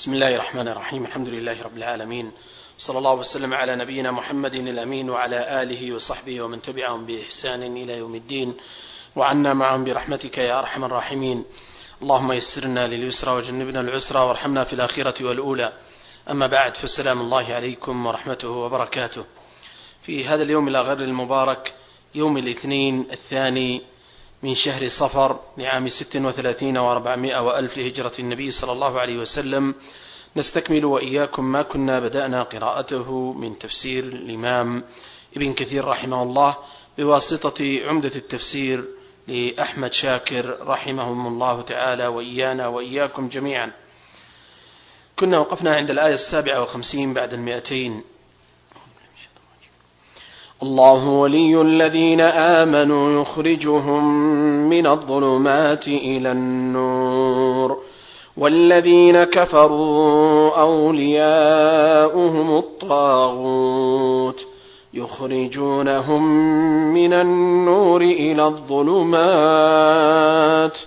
بسم الله الرحمن الرحيم. الحمد لله رب العالمين، صلى الله وسلم على نبينا محمد الأمين وعلى آله وصحبه ومن تبعهم بإحسان إلى يوم الدين، وعنا معهم برحمتك يا أرحم الراحمين. اللهم يسرنا لليسرى وجنبنا العسرى وارحمنا في الآخرة والأولى. أما بعد، فالسلام الله عليكم ورحمته وبركاته. في هذا اليوم الأغر المبارك، يوم الاثنين الثاني من شهر صفر لعام 36 و400 وألف لهجرة النبي صلى الله عليه وسلم، نستكمل وإياكم ما كنا بدأنا قراءته من تفسير الإمام ابن كثير رحمه الله بواسطة عمدة التفسير لأحمد شاكر رحمهم الله تعالى وإيانا وإياكم جميعا. كنا وقفنا عند الآية 57 بعد 200. الله ولي الذين آمنوا يخرجهم من الظلمات إلى النور، والذين كفروا أولياؤهم الطاغوت يخرجونهم من النور إلى الظلمات،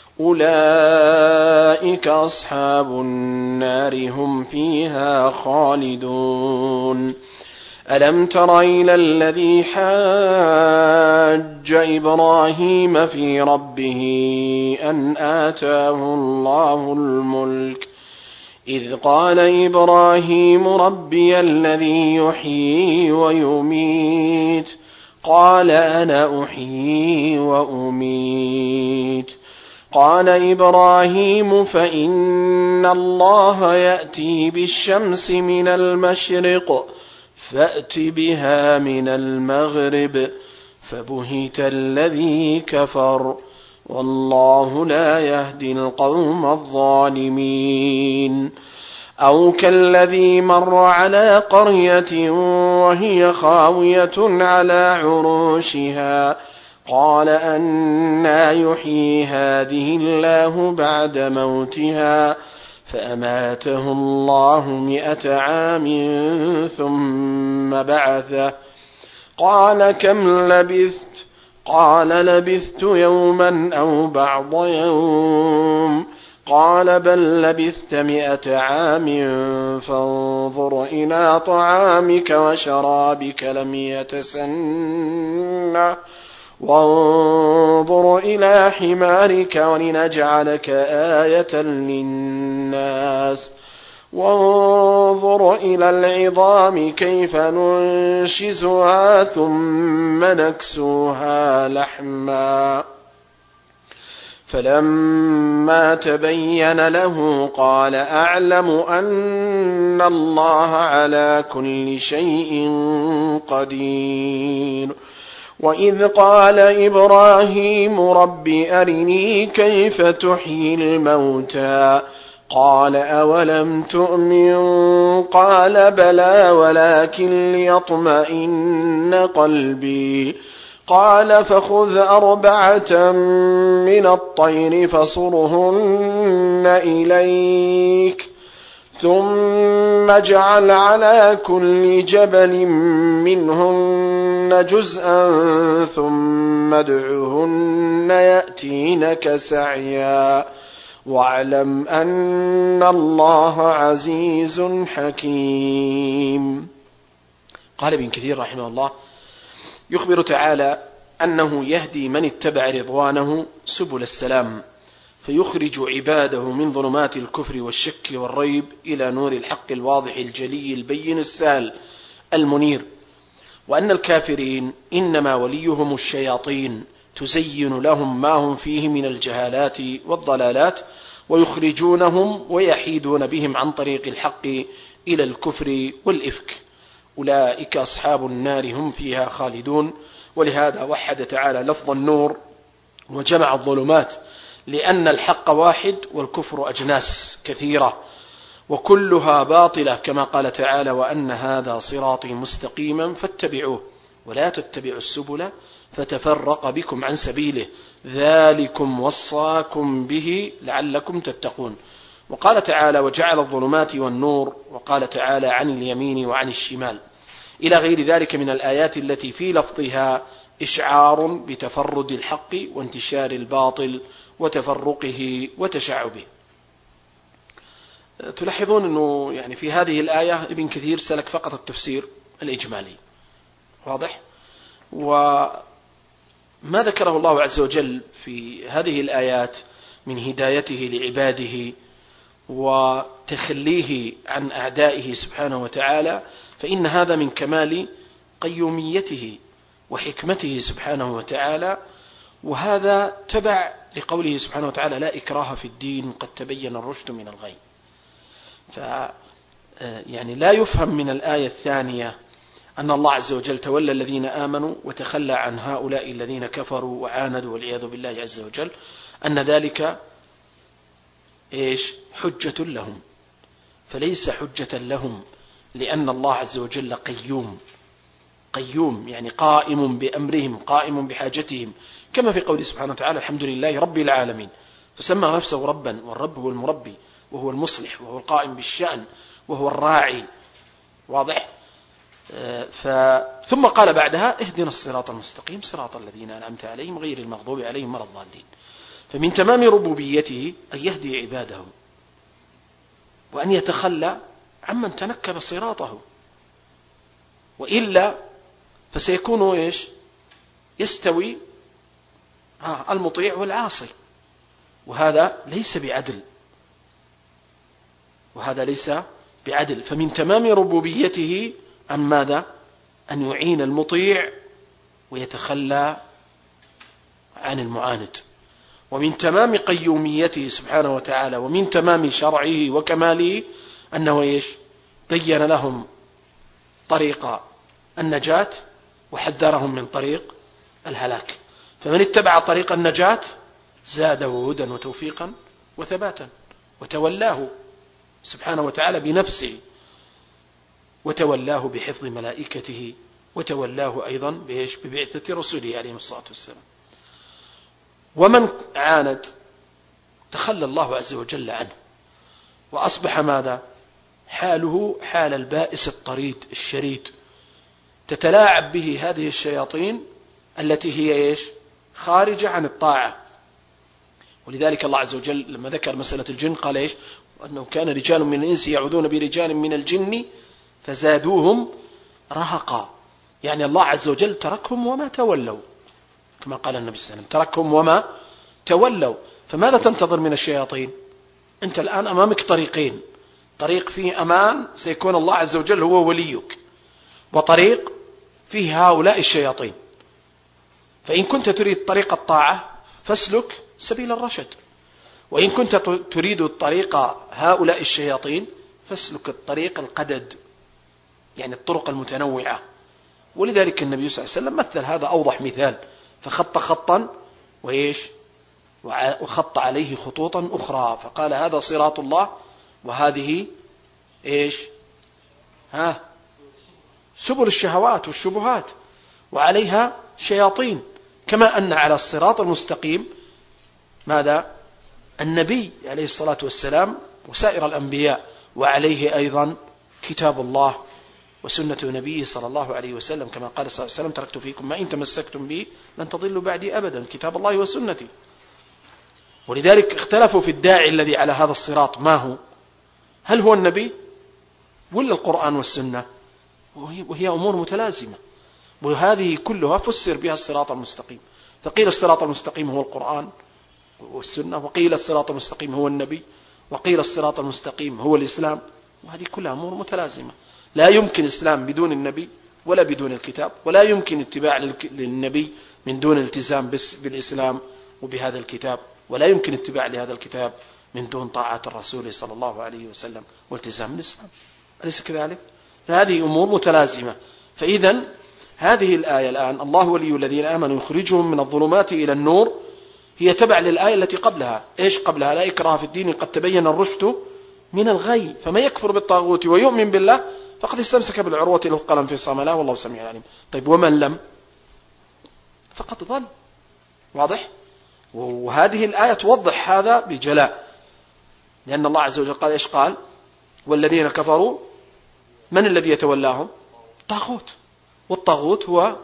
أولئك أصحاب النار هم فيها خالدون. ألم تر إلى الذي حاج إبراهيم في ربه أن آتاه الله الملك، إذ قال إبراهيم ربي الذي يحيي ويميت، قال أنا أحيي وأميت. قال إبراهيم فإن الله يأتي بالشمس من المشرق فأت بها من المغرب، فبهت الذي كفر، والله لا يهدي القوم الظالمين. أو كالذي مر على قرية وهي خاوية على عروشها، قال أنى يحيي هذه الله بعد موتها، فأماته الله 100 عام ثم بعثه، قال كم لبثت؟ قال لبثت يوما أو بعض يوم، قال بل لبثت 100 عام فانظر إلى طعامك وشرابك لم يتسنه، وانظر إلى حمارك ولنجعلك آية للناس، وانظر إلى العظام كيف ننشزها ثم نكسوها لحما، فلما تبين له قال أعلم أن الله على كل شيء قدير. وإذ قال إبراهيم رب أرني كيف تحيي الموتى، قال أولم تؤمن؟ قال بلى ولكن ليطمئن قلبي، قال فخذ 4 من الطير فصرهن إليك، ثم اجعل على كل جبل منهن جزءا ثم ادعهن يأتينك سعيا، واعلم أن الله عزيز حكيم. قال ابن كثير رحمه الله: يخبر تعالى أنه يهدي من اتبع رضوانه سبل السلام، فيخرج عباده من ظلمات الكفر والشك والريب إلى نور الحق الواضح الجلي البين السهل المنير، وأن الكافرين إنما وليهم الشياطين تزين لهم ما هم فيه من الجهالات والضلالات، ويخرجونهم ويحيدون بهم عن طريق الحق إلى الكفر والإفك، أولئك أصحاب النار هم فيها خالدون. ولهذا وحد تعالى لفظ النور وجمع الظلمات، لأن الحق واحد والكفر أجناس كثيرة وكلها باطلة، كما قال تعالى: وأن هذا صراطي مستقيما فاتبعوه ولا تتبعوا السبل فتفرق بكم عن سبيله، ذلكم وصاكم به لعلكم تتقون. وقال تعالى: وجعل الظلمات والنور، وقال تعالى: عن اليمين وعن الشمال، إلى غير ذلك من الآيات التي في لفظها إشعار بتفرد الحق وانتشار الباطل وتفرقه وتشعبه. تلاحظون أنه يعني في هذه الآية ابن كثير سلك فقط التفسير الإجمالي، واضح؟ وما ذكره الله عز وجل في هذه الآيات من هدايته لعباده وتخليه عن أعدائه سبحانه وتعالى، فإن هذا من كمال قيوميته وحكمته سبحانه وتعالى، وهذا تبع لقوله سبحانه وتعالى: لا إكراه في الدين قد تبين الرشد من الغي. يعني لا يفهم من الآية الثانية أن الله عز وجل تولى الذين آمنوا وتخلى عن هؤلاء الذين كفروا وعاندوا والعياذ بالله عز وجل أن ذلك حجة لهم، فليس حجة لهم، لأن الله عز وجل قيوم يعني قائم بأمرهم، قائم بحاجتهم، كما في قوله سبحانه وتعالى: الحمد لله رب العالمين، فسمى نفسه ربا، والرب هو المربي وهو المصلح وهو القائم بالشأن وهو الراعي، واضح؟ ثم قال بعدها: اهدنا الصراط المستقيم صراط الذين أنعمت عليهم غير المغضوب عليهم ولا الضالين. فمن تمام ربوبيته أن يهدي عباده وأن يتخلى عمن تنكب صراطه، وإلا فسيكون يستوي المطيع والعاصي، وهذا ليس بعدل. فمن تمام ربوبيته أن ماذا؟ أن يعين المطيع ويتخلى عن المعاند. ومن تمام قيوميته سبحانه وتعالى ومن تمام شرعه وكماله أنه بين لهم طريق النجاة وحذرهم من طريق الهلاك. فمن اتبع طريق النجاة زاده هدى وتوفيقا وثباتا، وتولاه سبحانه وتعالى بنفسه، وتولاه بحفظ ملائكته، وتولاه أيضا ببعثة رسله عليهم الصلاة والسلام. ومن عاند تخلى الله عز وجل عنه، وأصبح ماذا؟ حاله حال البائس الطريد الشريد، تتلاعب به هذه الشياطين التي هي خارجة عن الطاعة. ولذلك الله عز وجل لما ذكر مسألة الجن قال أنه كان رجال من الإنس يعوذون برجال من الجن فزادوهم رهقا، يعني الله عز وجل تركهم وما تولوا، كما قال النبي صلى الله عليه وسلم: تركهم وما تولوا. فماذا تنتظر من الشياطين؟ أنت الآن أمامك طريقين: طريق فيه أمان سيكون الله عز وجل هو وليك، وطريق فيه هؤلاء الشياطين. فإن كنت تريد طريق الطاعة فاسلك سبيل الرشد، وإن كنت تريد طريق هؤلاء الشياطين فاسلك الطريق القدد، يعني الطرق المتنوعة. ولذلك النبي صلى الله عليه وسلم مثل هذا أوضح مثال، فخط خطا وخط عليه خطوطا أخرى، فقال: هذا صراط الله، وهذه سبل الشهوات والشبهات، وعليها شياطين. كما أن على الصراط المستقيم ماذا؟ النبي عليه الصلاة والسلام وسائر الأنبياء، وعليه أيضا كتاب الله وسنة نبيه صلى الله عليه وسلم، كما قال صلى الله عليه وسلم: تركت فيكم ما إن تمسكتم به لن تضلوا بعدي أبدا، كتاب الله وسنتي. ولذلك اختلفوا في الداعي الذي على هذا الصراط ما هو، هل هو النبي ولا القرآن والسنة؟ وهي أمور متلازمة، وهذه كلها فسر بها الصراط المستقيم. فقيل الصراط المستقيم هو القرآن والسنة، وقيل الصراط المستقيم هو النبي، وقيل الصراط المستقيم هو الإسلام، وهذه كلها أمور متلازمة. لا يمكن الإسلام بدون النبي ولا بدون الكتاب، ولا يمكن اتباع للنبي من دون الالتزام بالإسلام وبهذا الكتاب، ولا يمكن اتباع لهذا الكتاب من دون طاعة الرسول صلى الله عليه وسلم والتزام الإسلام. أليس كذلك؟ فهذه أمور متلازمة. فإذا هذه الآية الآن: الله ولي الذين آمنوا يخرجهم من الظلمات إلى النور، هي تبع للآية التي قبلها. قبلها؟ لا إكراه في الدين قد تبين الرشد من الغي، فمن يكفر بالطاغوت ويؤمن بالله فقد استمسك بالعروة الوثقى لا انفصام لها والله سميع عليم. طيب ومن لم فقد ضل. واضح؟ وهذه الآية توضح هذا بجلاء، لأن الله عز وجل قال قال: والذين كفروا من الذي يتولاهم؟ طاغوت. والطاغوت هو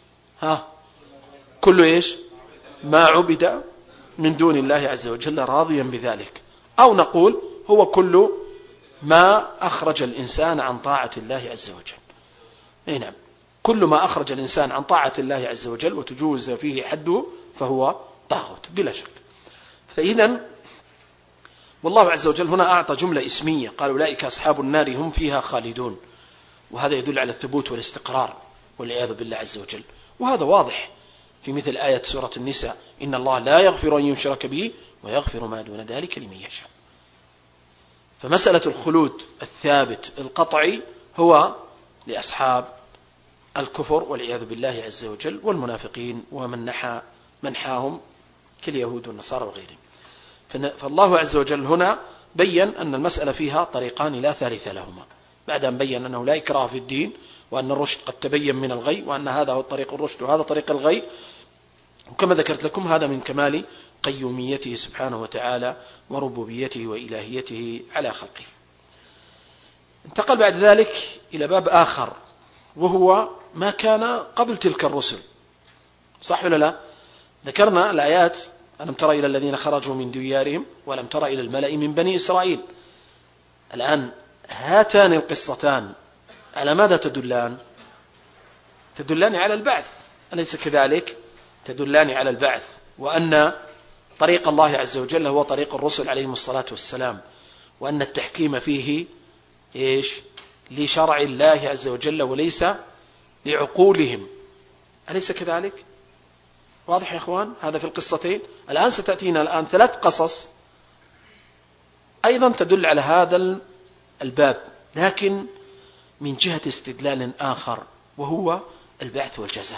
كل ما عبد من دون الله عز وجل راضيا بذلك، أو نقول هو كل ما أخرج الإنسان عن طاعة الله عز وجل. أي نعم، كل ما أخرج الإنسان عن طاعة الله عز وجل وتجوز فيه حده فهو طاغوت بلا شك. فإذا والله عز وجل هنا أعطى جملة اسمية، قال أولئك أصحاب النار هم فيها خالدون، وهذا يدل على الثبوت والاستقرار والعياذ بالله عز وجل. وهذا واضح في مثل آية سورة النساء: إن الله لا يغفر أن يشرك به ويغفر ما دون ذلك لمن يشاء. فمسألة الخلود الثابت القطعي هو لأصحاب الكفر والعياذ بالله عز وجل والمنافقين ومن منحاهم كاليهود والنصارى وغيرهم. فالله عز وجل هنا بيّن أن المسألة فيها طريقان لا ثالث لهما، بعد أن بيّن أنه لا إكراه في الدين، وأن الرشد قد تبين من الغي، وأن هذا هو طريق الرشد وهذا طريق الغي. وكما ذكرت لكم هذا من كمال قيوميته سبحانه وتعالى وربوبيته وإلهيته على خلقه. انتقل بعد ذلك إلى باب آخر، وهو ما كان قبل تلك الرسل. صح ولا لا؟ ذكرنا الآيات: ألم تر إلى الذين خرجوا من ديارهم ولم تر إلى الملأ من بني إسرائيل. الآن هاتان القصتان على ماذا تدلان؟ تدلان على البعث، أليس كذلك؟ تدلان على البعث، وأن طريق الله عز وجل هو طريق الرسل عليهم الصلاة والسلام، وأن التحكيم فيه إيش؟ لشرع الله عز وجل وليس لعقولهم، أليس كذلك؟ واضح يا إخوان؟ هذا في القصتين. الآن ستأتينا الآن 3 قصص أيضا تدل على هذا الباب، لكن من جهة استدلال آخر، وهو البعث والجزاء.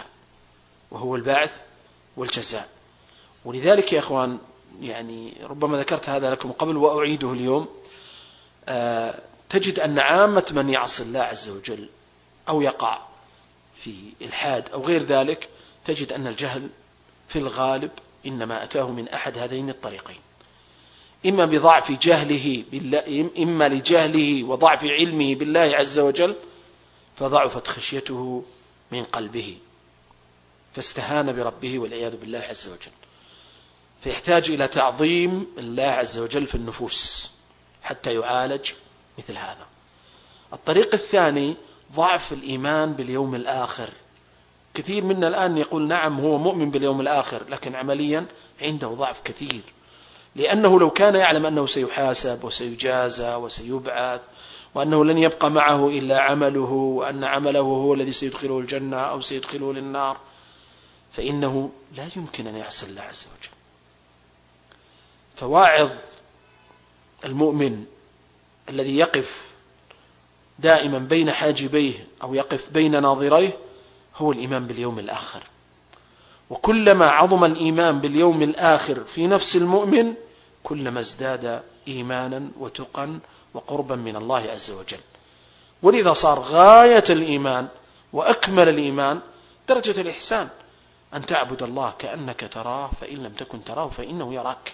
ولذلك يا إخوان يعني ربما ذكرت هذا لكم قبل وأعيده اليوم، تجد أن عامة من يعصي الله عز وجل أو يقع في إلحاد أو غير ذلك، تجد أن الجهل في الغالب إنما أتاه من أحد هذين الطريقين: إما بضعف جهله بالله، إما لجهله وضعف علمه بالله عز وجل فضعفت خشيته من قلبه فاستهان بربه والعياذ بالله عز وجل، فيحتاج إلى تعظيم الله عز وجل في النفوس حتى يعالج مثل هذا. الطريق الثاني ضعف الإيمان باليوم الآخر. كثير منا الآن يقول نعم هو مؤمن باليوم الآخر، لكن عمليا عنده ضعف كثير، لأنه لو كان يعلم أنه سيحاسب وسيجازى وسيبعث، وأنه لن يبقى معه إلا عمله، وأن عمله هو الذي سيدخله الجنة أو سيدخله للنار، فإنه لا يمكن أن يعصي الله عز وجل. فواعظ المؤمن الذي يقف دائما بين حاجبيه أو يقف بين ناظريه هو الإيمان باليوم الآخر. وكلما عظم الإيمان باليوم الآخر في نفس المؤمن كلما ازداد إيمانا وتقا وقربا من الله عز وجل. ولذا صار غاية الإيمان وأكمل الإيمان درجة الإحسان، أن تعبد الله كأنك تراه فإن لم تكن تراه فإنه يراك.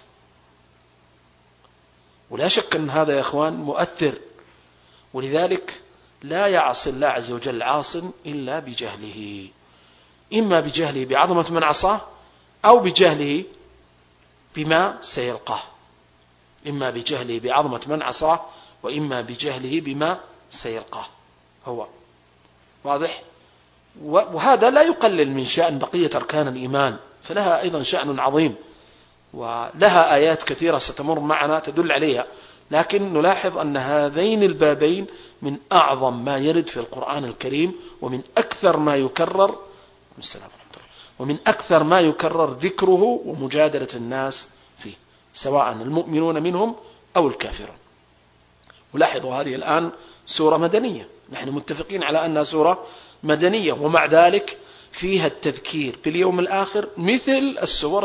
ولا شك أن هذا يا أخوان مؤثر، ولذلك لا يعصي الله عز وجل عاص إلا بجهله، إما بجهله بعظمة من عصاه أو بجهله بما سيلقاه، إما بجهله بعظمة من عصاه وإما بجهله بما سيلقاه. هو واضح؟ وهذا لا يقلل من شأن بقية أركان الإيمان، فلها أيضا شأن عظيم ولها آيات كثيرة ستمر معنا تدل عليها، لكن نلاحظ أن هذين البابين من أعظم ما يرد في القرآن الكريم، ومن أكثر ما يكرر ذكره ومجادلة الناس فيه، سواء المؤمنون منهم أو الكافرون. ولاحظوا هذه الآن سورة مدنية، نحن متفقين على أنها سورة مدنية، ومع ذلك فيها التذكير باليوم الآخر مثل السور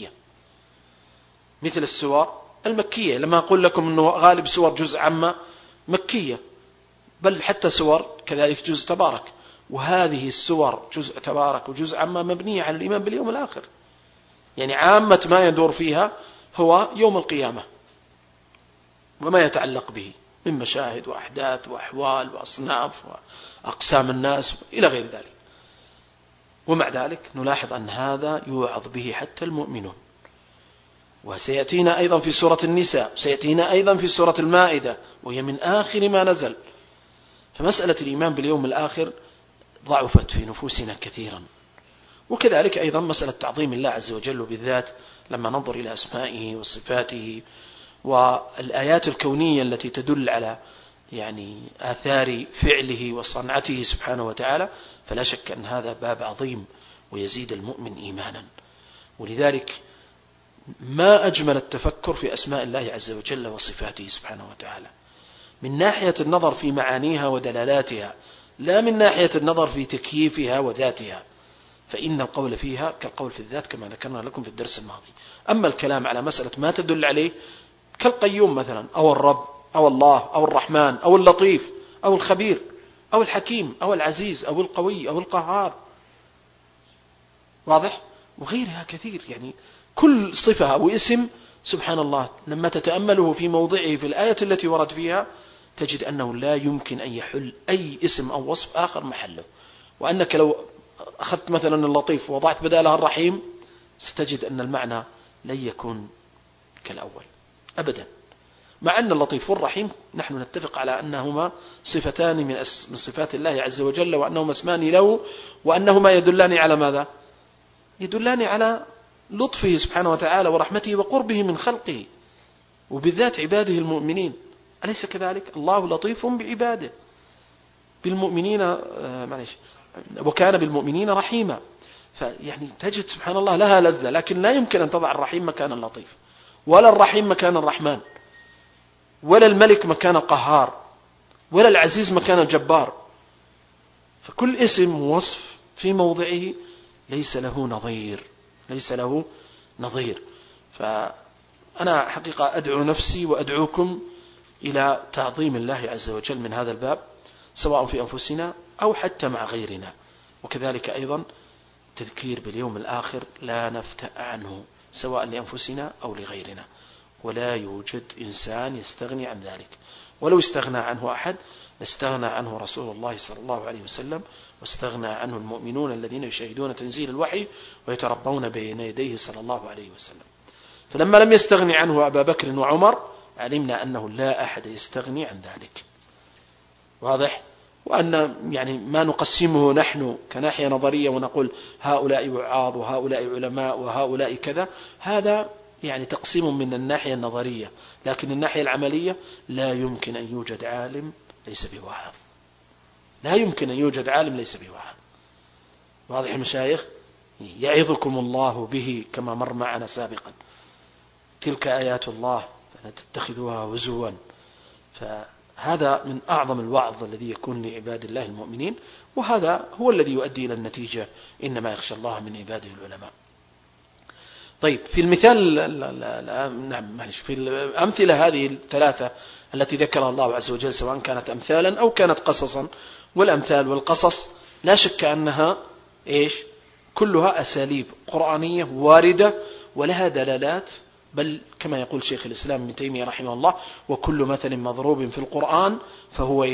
المكية. لما أقول لكم أنه غالب سور جزء عامة مكية، بل حتى سور كذلك جزء تبارك، وهذه السور جزء تبارك وجزء عامة مبنية على الإيمان باليوم الآخر. يعني عامة ما يدور فيها هو يوم القيامة وما يتعلق به من مشاهد وأحداث وأحوال وأصناف وأقسام الناس إلى غير ذلك. ومع ذلك نلاحظ أن هذا يوعظ به حتى المؤمنون. وسيأتينا أيضا في سورة النساء، سيأتينا أيضا في سورة المائدة، وهي من آخر ما نزل. فمسألة الإيمان باليوم الآخر ضعفت في نفوسنا كثيرا. وكذلك أيضا مسألة تعظيم الله عز وجل بالذات، لما ننظر إلى أسمائه وصفاته والآيات الكونية التي تدل على يعني آثار فعله وصنعته سبحانه وتعالى، فلا شك أن هذا باب عظيم ويزيد المؤمن إيمانا. ولذلك ما أجمل التفكر في أسماء الله عز وجل وصفاته سبحانه وتعالى، من ناحية النظر في معانيها ودلالاتها، لا من ناحية النظر في تكييفها وذاتها، فإن القول فيها كالقول في الذات كما ذكرنا لكم في الدرس الماضي. أما الكلام على مسألة ما تدل عليه كالقيوم مثلا، أو الرب، أو الله، أو الرحمن، أو اللطيف، أو الخبير، أو الحكيم، أو العزيز، أو القوي، أو القهار، واضح؟ وغيرها كثير. يعني كل صفة أو اسم سبحان الله لما تتأمله في موضعه في الآية التي ورد فيها تجد أنه لا يمكن أن يحل أي اسم أو وصف آخر محله. وأنك لو أخذت مثلا اللطيف ووضعت بدالها الرحيم ستجد أن المعنى لن يكون كالأول أبدا، مع أن اللطيف والرحيم نحن نتفق على أنهما صفتان من صفات الله عز وجل، وأنهما اسمان له، وأنهما يدلان على ماذا؟ يدلان على لطفه سبحانه وتعالى ورحمته وقربه من خلقه، وبالذات عباده المؤمنين. أليس كذلك؟ الله لطيف بعباده بالمؤمنين، وكان بالمؤمنين رحيما. فيعني تجد سبحان الله لها لذة، لكن لا يمكن أن تضع الرحيم مكان اللطيف، ولا الرحيم مكان الرحمن، ولا الملك مكان القهار، ولا العزيز مكان الجبار. فكل اسم ووصف في موضعه ليس له نظير، ليس له نظير. فأنا حقيقة أدعو نفسي وأدعوكم إلى تعظيم الله عز وجل من هذا الباب، سواء في أنفسنا أو حتى مع غيرنا. وكذلك أيضا تذكير باليوم الآخر لا نفتأ عنه سواء لأنفسنا أو لغيرنا، ولا يوجد إنسان يستغني عن ذلك. ولو استغنى عنه أحد لاستغنى عنه رسول الله صلى الله عليه وسلم، واستغنى عنه المؤمنون الذين يشاهدون تنزيل الوحي ويتربون بين يديه صلى الله عليه وسلم. فلما لم يستغني عنه أبا بكر وعمر علمنا أنه لا أحد يستغني عن ذلك، واضح؟ وأن يعني ما نقسمه نحن كناحية نظرية ونقول هؤلاء وعاظ وهؤلاء علماء وهؤلاء كذا، هذا يعني تقسيم من الناحية النظرية، لكن الناحية العملية لا يمكن أن يوجد عالم ليس بواعظ، لا يمكن أن يوجد عالم ليس بواعظ. واضح يا مشايخ؟ يعظكم الله به كما مر معنا سابقا، تلك آيات الله فلا تتخذوها هزوا. فهذا من أعظم الوعظ الذي يكون لعباد الله المؤمنين، وهذا هو الذي يؤدي إلى النتيجة، إنما يخشى الله من عباده العلماء. طيب في المثال في الأمثلة هذه الثلاثة التي ذكرها الله عز وجل سواء كانت أمثالا أو كانت قصصا، والأمثال والقصص لا شك أنها كلها أساليب قرآنية واردة ولها دلالات، بل كما يقول شيخ الإسلام ابن تيمية رحمه الله: وكل مثل مضروب في القرآن فهو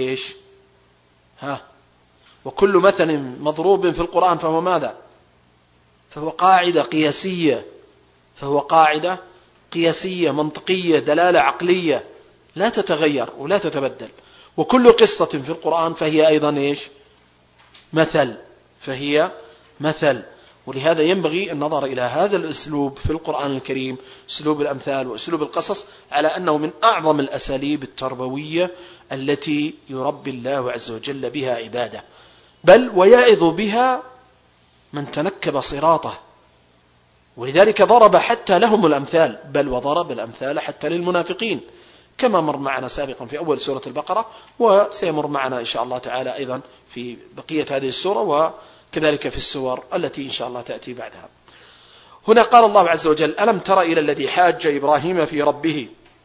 وكل مثل مضروب في القرآن فهو ماذا؟ فهو قاعدة قياسية، فهو قاعدة قياسية منطقية دلالة عقلية لا تتغير ولا تتبدل. وكل قصة في القرآن فهي أيضا مثل، فهي مثل. ولهذا ينبغي النظر إلى هذا الأسلوب في القرآن الكريم، أسلوب الأمثال وأسلوب القصص، على أنه من أعظم الأساليب التربوية التي يربي الله عز وجل بها عباده، بل ويعظ بها من تنكب صراطه. ولذلك ضرب حتى لهم الأمثال، بل وضرب الأمثال حتى للمنافقين، كما مر معنا سابقا في أول سورة البقرة، وسيمر معنا إن شاء الله تعالى أيضا في بقية هذه السورة، وكذلك في السور التي إن شاء الله تأتي بعدها. هنا قال الله عز وجل: ألم تر إلى الذي حاج إبراهيم في ربه.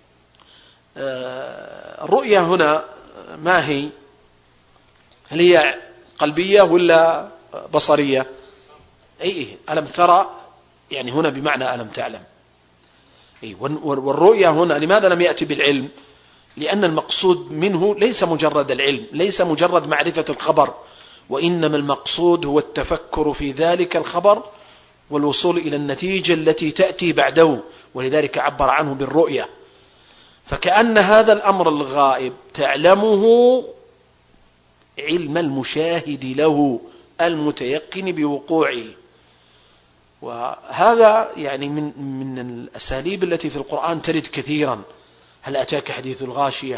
الرؤية هنا ما هي؟ هل هي قلبية ولا بصرية؟ ألم ترى يعني هنا بمعنى ألم تعلم. والرؤية هنا لماذا لم يأتي بالعلم؟ لأن المقصود منه ليس مجرد العلم، ليس مجرد معرفة الخبر، وإنما المقصود هو التفكر في ذلك الخبر والوصول إلى النتيجة التي تأتي بعده، ولذلك عبر عنه بالرؤية. فكأن هذا الأمر الغائب تعلمه علم المشاهد له المتيقن بوقوعه. وهذا يعني من الأساليب التي في القرآن ترد كثيرا. هل أتاك حديث الغاشية،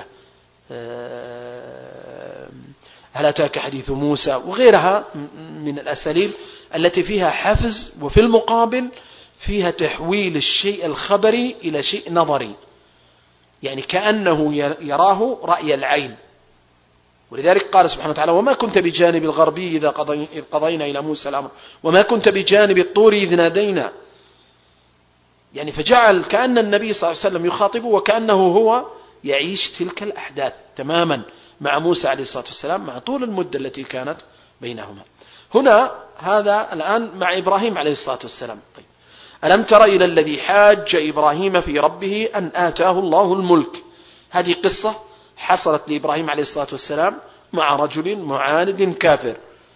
هل أتاك حديث موسى، وغيرها من الأساليب التي فيها حفز، وفي المقابل فيها تحويل الشيء الخبري إلى شيء نظري، يعني كأنه يراه رأي العين. ولذلك قال سبحانه وتعالى: وما كنت بجانب الغربي إذ قضينا إلى موسى الأمر وما كنت بجانب الطور إذ نادينا. يعني فجعل كأن النبي صلى الله عليه وسلم يخاطبه وكأنه هو يعيش تلك الأحداث تماما مع موسى عليه الصلاة والسلام، مع طول المدة التي كانت بينهما. هنا هذا الآن مع إبراهيم عليه الصلاة والسلام. طيب، ألم تر إلى الذي حاج إبراهيم في ربه أن آتاه الله الملك. هذه قصة حصلت لإبراهيم عليه الصلاة والسلام مع رجل معاند كافر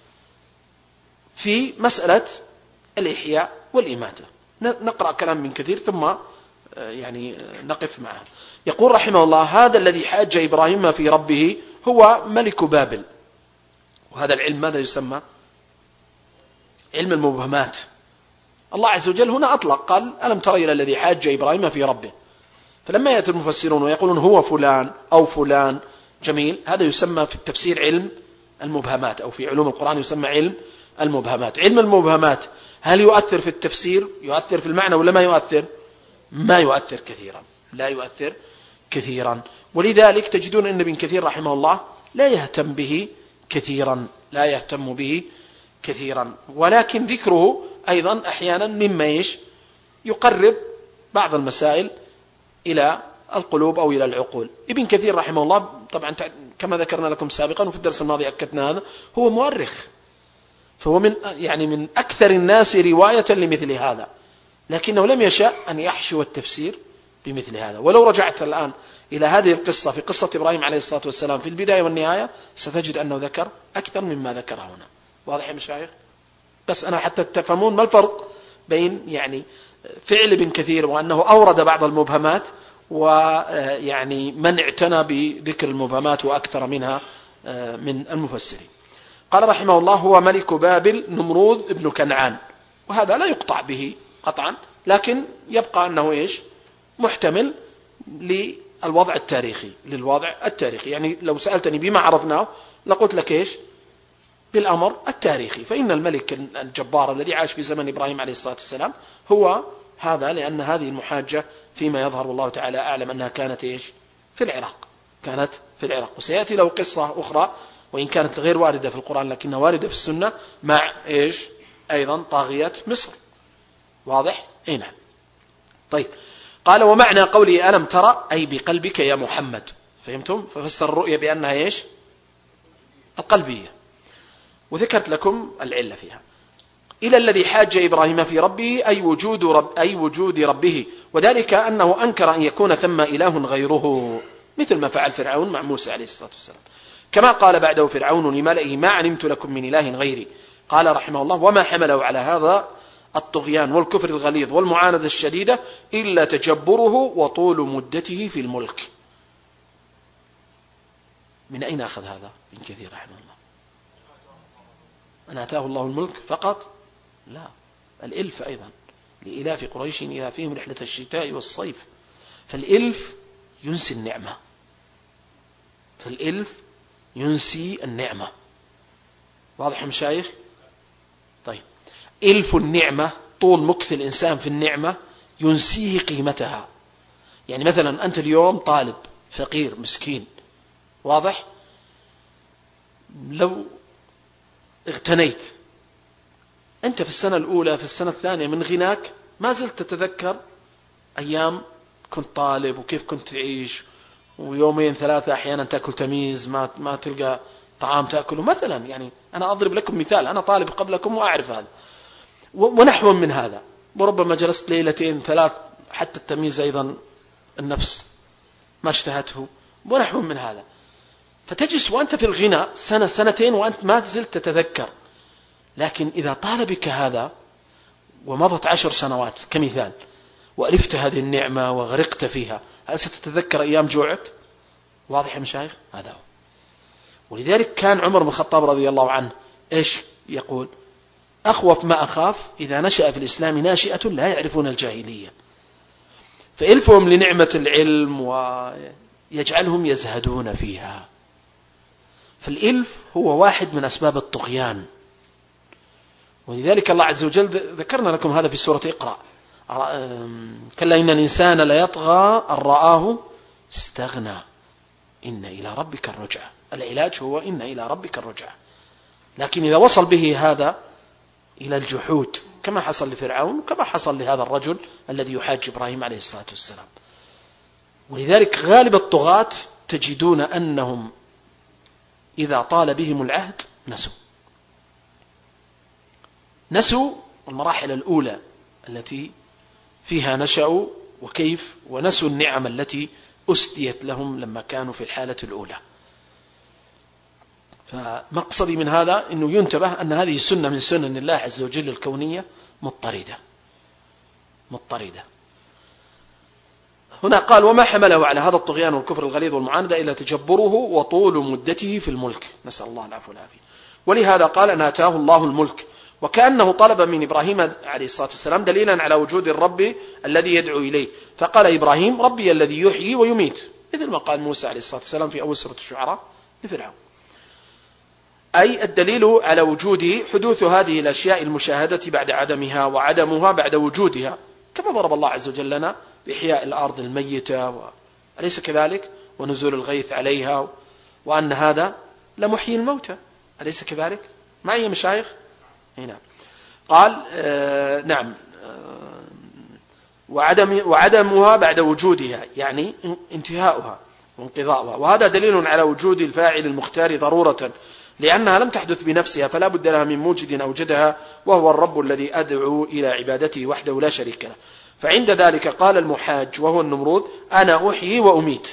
في مسألة الإحياء والإماتة. نقرأ كلام من كثير ثم يعني نقف معه. يقول رحمه الله: هذا الذي حاج إبراهيم في ربه هو ملك بابل. وهذا العلم ماذا يسمى؟ علم المبهمات. الله عز وجل هنا أطلق، قال: ألم تر إلى الذي حاج إبراهيم في ربه. فلما يأتي المفسرون ويقولون هو فلان أو فلان، جميل، هذا يسمى في التفسير علم المبهمات، أو في علوم القرآن يسمى علم المبهمات. علم المبهمات هل يؤثر في التفسير؟ يؤثر في المعنى ولا ما يؤثر؟ ما يؤثر كثيرا، لا يؤثر كثيرا. ولذلك تجدون أن ابن كثير رحمه الله لا يهتم به كثيرا، لا يهتم به كثيرا، ولكن ذكره أيضا أحيانا مما يقرب بعض المسائل إلى القلوب أو إلى العقول. ابن كثير رحمه الله طبعا كما ذكرنا لكم سابقا وفي الدرس الماضي أكدنا هذا، هو مؤرخ، فهو من أكثر الناس رواية لمثل هذا، لكنه لم يشاء أن يحشو التفسير بمثل هذا. ولو رجعت الآن إلى هذه القصة في قصة إبراهيم عليه الصلاة والسلام في البداية والنهاية ستجد أنه ذكر أكثر مما ذكر هنا. واضح يا مشايخ؟ بس أنا حتى تفهمون ما الفرق بين يعني فعل ابن كثير وأنه أورد بعض المبهمات، ويعني من اعتنى بذكر المبهمات وأكثر منها من المفسرين. قال رحمه الله: هو ملك بابل نمرود ابن كنعان. وهذا لا يقطع به قطعا، لكن يبقى أنه محتمل للوضع التاريخي، يعني لو سألتني بما عرفناه لقلت لك بالأمر التاريخي. فإن الملك الجبار الذي عاش في زمن إبراهيم عليه الصلاة والسلام هو هذا، لأن هذه المحاجة فيما يظهر والله تعالى أعلم أنها كانت في العراق، كانت في العراق. وسيأتي له قصة أخرى وإن كانت غير واردة في القرآن لكنها واردة في السنة مع أيضا طاغية مصر. واضح؟ نعم. طيب، قال: ومعنى قوله ألم ترى أي بقلبك يا محمد. فهمتم؟ ففسر الرؤية بأنها القلبية، وذكرت لكم العلة فيها. إلى الذي حاج إبراهيم في ربه أي وجود ربه، وذلك أنه أنكر أن يكون ثم إله غيره، مثل ما فعل فرعون مع موسى عليه الصلاة والسلام. كما قال بعده فرعون لملئه: ما علمت لكم من إله غيري. قال رحمه الله: وما حمله على هذا الطغيان والكفر الغليظ والمعاندة الشديدة إلا تجبره وطول مدته في الملك. من أين أخذ هذا ابن كثير رحمه الله؟ أن أتاه الله الملك فقط؟ لا، الإلف أيضا، لإلاف قريش إلافهم رحلة الشتاء والصيف. فالإلف ينسي النعمة، واضح يا مشايخ؟ طيب، إلف النعمة، طول مكث الإنسان في النعمة ينسيه قيمتها. يعني مثلا أنت اليوم طالب فقير مسكين، واضح؟ لو اغتنيت أنت في السنة الأولى في السنة الثانية من غناك ما زلت تتذكر أيام كنت طالب وكيف كنت تعيش، ويومين ثلاثة أحيانا تأكل تميز، ما تلقى طعام تأكله مثلا. يعني أنا أضرب لكم مثال، أنا طالب قبلكم وأعرف هذا ونحو من هذا، وربما جلست ليلتين ثلاث حتى التمييز أيضا النفس ما اشتهته ونحو من هذا. فتجلس وأنت في الغنى سنة سنتين وأنت ما زلت تتذكر. لكن إذا طال بك هذا ومضت 10 سنوات كمثال، وألفت هذه النعمة وغرقت فيها، هل ستتذكر أيام جوعك؟ واضح يا مشايخ؟ هذا هو. ولذلك كان عمر بن الخطاب رضي الله عنه إيش يقول؟ أخوف ما أخاف إذا نشأ في الإسلام ناشئة لا يعرفون الجاهلية، فإلفهم لنعمة العلم ويجعلهم يزهدون فيها. فالإلف هو واحد من أسباب الطغيان، ولذلك الله عز وجل ذكرنا لكم هذا في سورة اقرأ: كلا إن الإنسان ليطغى أن رآه استغنى إن إلى ربك الرجعة. العلاج هو إن إلى ربك الرجعة، لكن إذا وصل به هذا إلى الجحود كما حصل لفرعون وكما حصل لهذا الرجل الذي يحاج إبراهيم عليه الصلاة والسلام. ولذلك غالب الطغاة تجدون أنهم إذا طال بهم العهد نسوا المراحل الأولى التي فيها نشأوا وكيف، ونسوا النعم التي أسديت لهم لما كانوا في الحالة الأولى. فمقصدي من هذا أنه ينتبه أن هذه سنة من سنن الله عز وجل الكونية مضطردة. هنا قال: وما حمله على هذا الطغيان والكفر الغليظ والمعاندة إلا تجبره وطول مدته في الملك، نسأل الله العفو والعافية. ولهذا قال: أن آتاه الله الملك، وكأنه طلب من إبراهيم عليه الصلاة والسلام دليلا على وجود الرب الذي يدعو إليه، فقال إبراهيم: ربي الذي يحيي ويميت، مثل ما قال موسى عليه الصلاة والسلام في أول سورة الشعراء لفرعون. أي الدليل على وجود حدوث هذه الأشياء المشاهدة بعد عدمها وعدمها بعد وجودها، كما ضرب الله عز وجل لنا بإحياء الأرض الميتة أليس كذلك؟ ونزول الغيث عليها، وأن هذا لمحيي الموتى، أليس كذلك؟ معي يا مشايخ؟ هنا قال نعم وعدمها بعد وجودها، يعني انتهاؤها وانقضاؤها، وهذا دليل على وجود الفاعل المختار ضرورة، لأنها لم تحدث بنفسها فلا بد لها من موجد أوجدها، وهو الرب الذي أدعو إلى عبادته وحده لا شريك له. فعند ذلك قال المحاج وهو النمرود: أنا أحيي وأميت.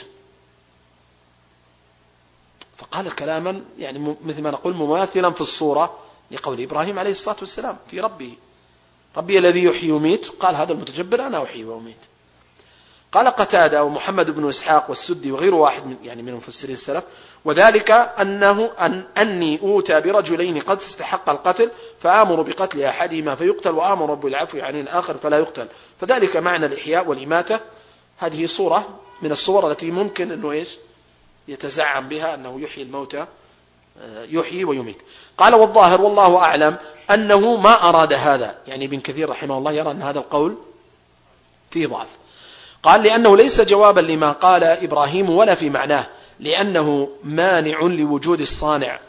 فقال كلاما يعني مثل ما نقول مماثلا في الصورة لقول إبراهيم عليه الصلاة والسلام في ربي الذي يحيي ويميت، قال هذا المتجبر: أنا أحيي وأميت. قال قتادة ومحمد بن إسحاق والسدي وغير واحد من مفسرين السلف: وذلك أني أوتى برجلين قد استحق القتل فآمر بقتل أحدهما فيقتل وآمر بالعفو عن الآخر فلا يقتل، فذلك معنى الإحياء والإماتة. هذه صورة من الصور التي ممكن أنه يتزعم بها أنه يحيي الموتى، يحيي ويميت. قال: والظاهر والله أعلم أنه ما أراد هذا، يعني ابن كثير رحمه الله يرى أن هذا القول فيه ضعف. قال: لأنه ليس جوابا لما قال إبراهيم ولا في معناه، لأنه مانع لوجود الصانع،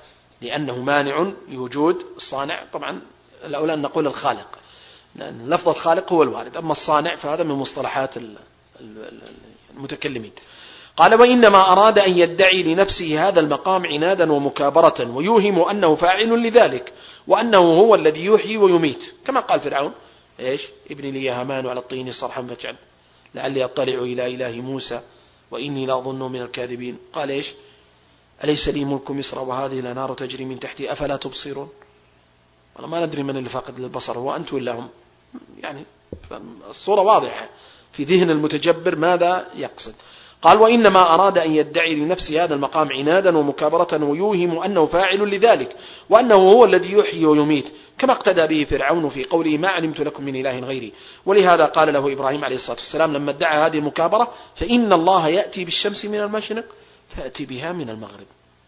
طبعا الأولى أن نقول الخالق، لأن لفظ الخالق هو الوارد، أما الصانع فهذا من مصطلحات المتكلمين. قال: وإنما أراد أن يدعي لنفسه هذا المقام عنادا ومكابرة، ويوهم أنه فاعل لذلك، وأنه هو الذي يحيي ويميت، كما قال فرعون: ابن لي يا هامان على الطين صرحا فاجعل لعلي أطلع إلى إله موسى وإني لأظنه من الكاذبين. قال: أليس لي ملك مصر وهذه الأنهار تجري من تحتي أفلا تبصرون؟ أنا ما ندري من اللي فاقد للبصر، هو أنت ولا هم؟ يعني الصورة واضحة في ذهن المتجبر ماذا يقصد. قال: وإنما أراد أن يدعي لنفسه هذا المقام عنادا ومكابرة، ويوهم أنه فاعل لذلك، وأنه هو الذي يحيي ويميت، كما اقتدى به فرعون في قوله: ما علمت لكم من إله غيري. ولهذا قال له إبراهيم عليه الصلاة والسلام لما ادعى هذه المكابرة: فإن الله يأتي بالشمس من المشرق فأتي بها من المغرب.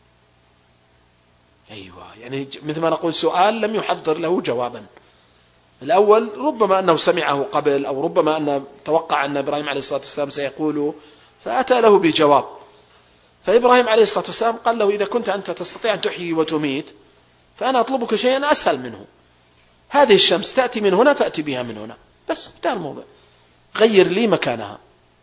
يعني مثل ما نقول سؤال لم يحضر له جوابا. الأول ربما أنه سمعه قبل، أو ربما أنه توقع أن إبراهيم عليه الصلاة والسلام سيقول، فأتى له بجواب. فإبراهيم عليه الصلاة والسلام قال له: إذا كنت أنت تستطيع أن تحيي وتميت فأنا أطلبك شيئا أسهل منه، هذه الشمس تأتي من هنا فأتي بها من هنا، بس انتهى الموضوع، غير لي مكانها.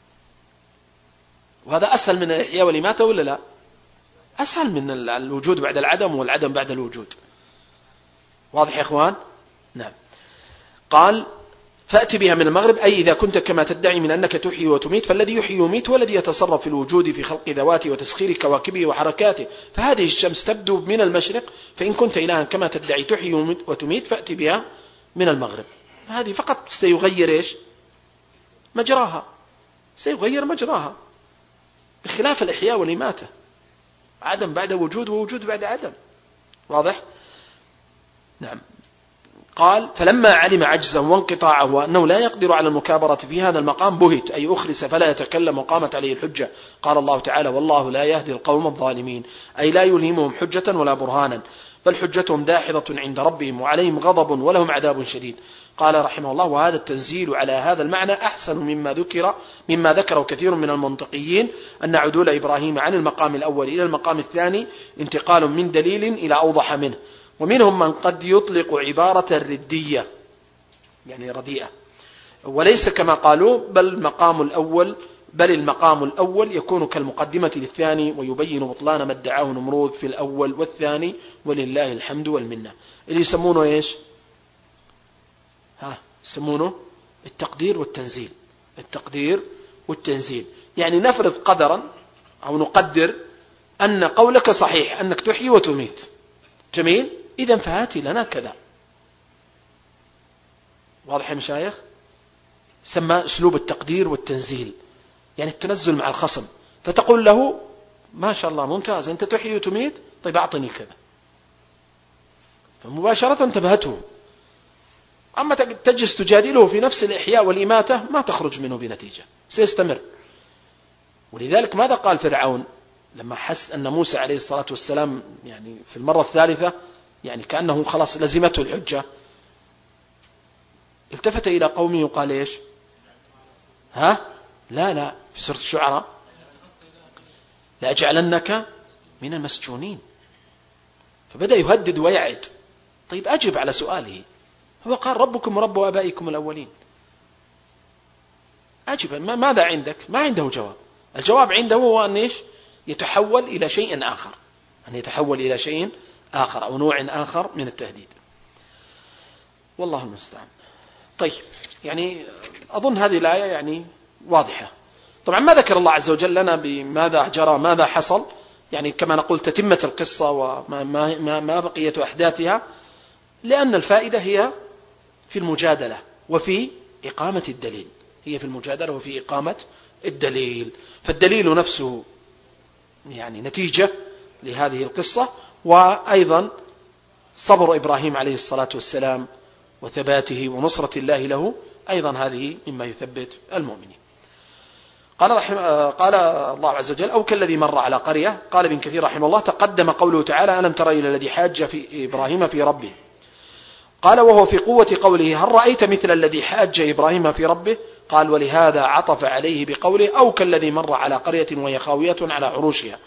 وهذا أسهل من الإحياء والإماتة ولا لا؟ أسهل من الوجود بعد العدم والعدم بعد الوجود. واضح يا إخوان؟ نعم. قال: فأتي بها من المغرب، أي إذا كنت كما تدعي من أنك تحيي وتميت، فالذي يحيي ويميت هو الذي يتصرف في الوجود في خلق ذواته وتسخير كواكبه وحركاته، فهذه الشمس تبدو من المشرق، فإن كنت إلها كما تدعي تحيي وتميت فأتي بها من المغرب. هذه فقط سيغير مجراها، سيغير مجراها، بخلاف الإحياء والإماتة، عدم بعد وجود ووجود بعد عدم. واضح؟ نعم. قال فلما علم عجزه وانقطاعه وأنه لا يقدر على المكابرة في هذا المقام بهت، أي أخرس فلا يتكلم وقامت عليه الحجة. قال الله تعالى والله لا يهدي القوم الظالمين، أي لا يلهمهم حجة ولا برهانا، بل حجتهم داحضة عند ربهم وعليهم غضب ولهم عذاب شديد. قال رحمه الله وهذا التنزيل على هذا المعنى أحسن مما ذكره كثير من المنطقيين، أن عدول إبراهيم عن المقام الأول إلى المقام الثاني انتقال من دليل إلى أوضح منه. ومنهم من قد يطلق عبارة الردية يعني رديئة، وليس كما قالوا بل المقام الأول يكون كالمقدمة للثاني، ويبين بطلان ما ادعاه نمرود في الأول والثاني ولله الحمد والمنة. اللي يسمونه إيش؟ يسمونه التقدير والتنزيل. التقدير والتنزيل يعني نفرض قدرا أو نقدر أن قولك صحيح أنك تحيي وتميت، جميل، إذن فهاتي لنا كذا. واضح يا مشايخ؟ سمى أسلوب التقدير والتنزيل، يعني التنزل مع الخصم، فتقول له ما شاء الله ممتاز أنت تحيي وتميت، طيب أعطني كذا، فمباشرة انتبهته. أما تجلس تجادله في نفس الإحياء والإماتة ما تخرج منه بنتيجة، سيستمر. ولذلك ماذا قال فرعون لما حس أن موسى عليه الصلاة والسلام يعني في المرة الثالثة يعني كأنه خلاص لزمته الحجة، التفت إلى قومه وقال إيش؟ لا في سورة الشعراء لأجعلنك من المسجونين. فبدأ يهدد ويعد. طيب أجب على سؤاله، هو قال ربكم ورب آبائكم الأولين. أجب، ماذا عندك؟ ما عنده جواب. الجواب عنده هو أن إيش؟ يتحول إلى شيء آخر، أن يتحول إلى شيء آخر أو نوع آخر من التهديد. والله المستعان. طيب يعني أظن هذه الآية يعني واضحة. طبعا ما ذكر الله عز وجل لنا بماذا جرى ماذا حصل، يعني كما نقول تتمة القصة وما بقية أحداثها، لأن الفائدة هي في المجادلة وفي إقامة الدليل، هي في المجادلة وفي إقامة الدليل. فالدليل نفسه يعني نتيجة لهذه القصة، وأيضا صبر إبراهيم عليه الصلاة والسلام وثباته ونصرة الله له أيضا هذه مما يثبت المؤمنين. قال الله عز وجل أو كالذي مر على قرية. قال ابن كثير رحمه الله تقدم قوله تعالى ألم تر إلى الذي حاج في إبراهيم في ربه. قال وهو في قوة قوله هل رأيت مثل الذي حاج إبراهيم في ربه. قال ولهذا عطف عليه بقوله أو كالذي مر على قرية وهي خاوية على عروشها،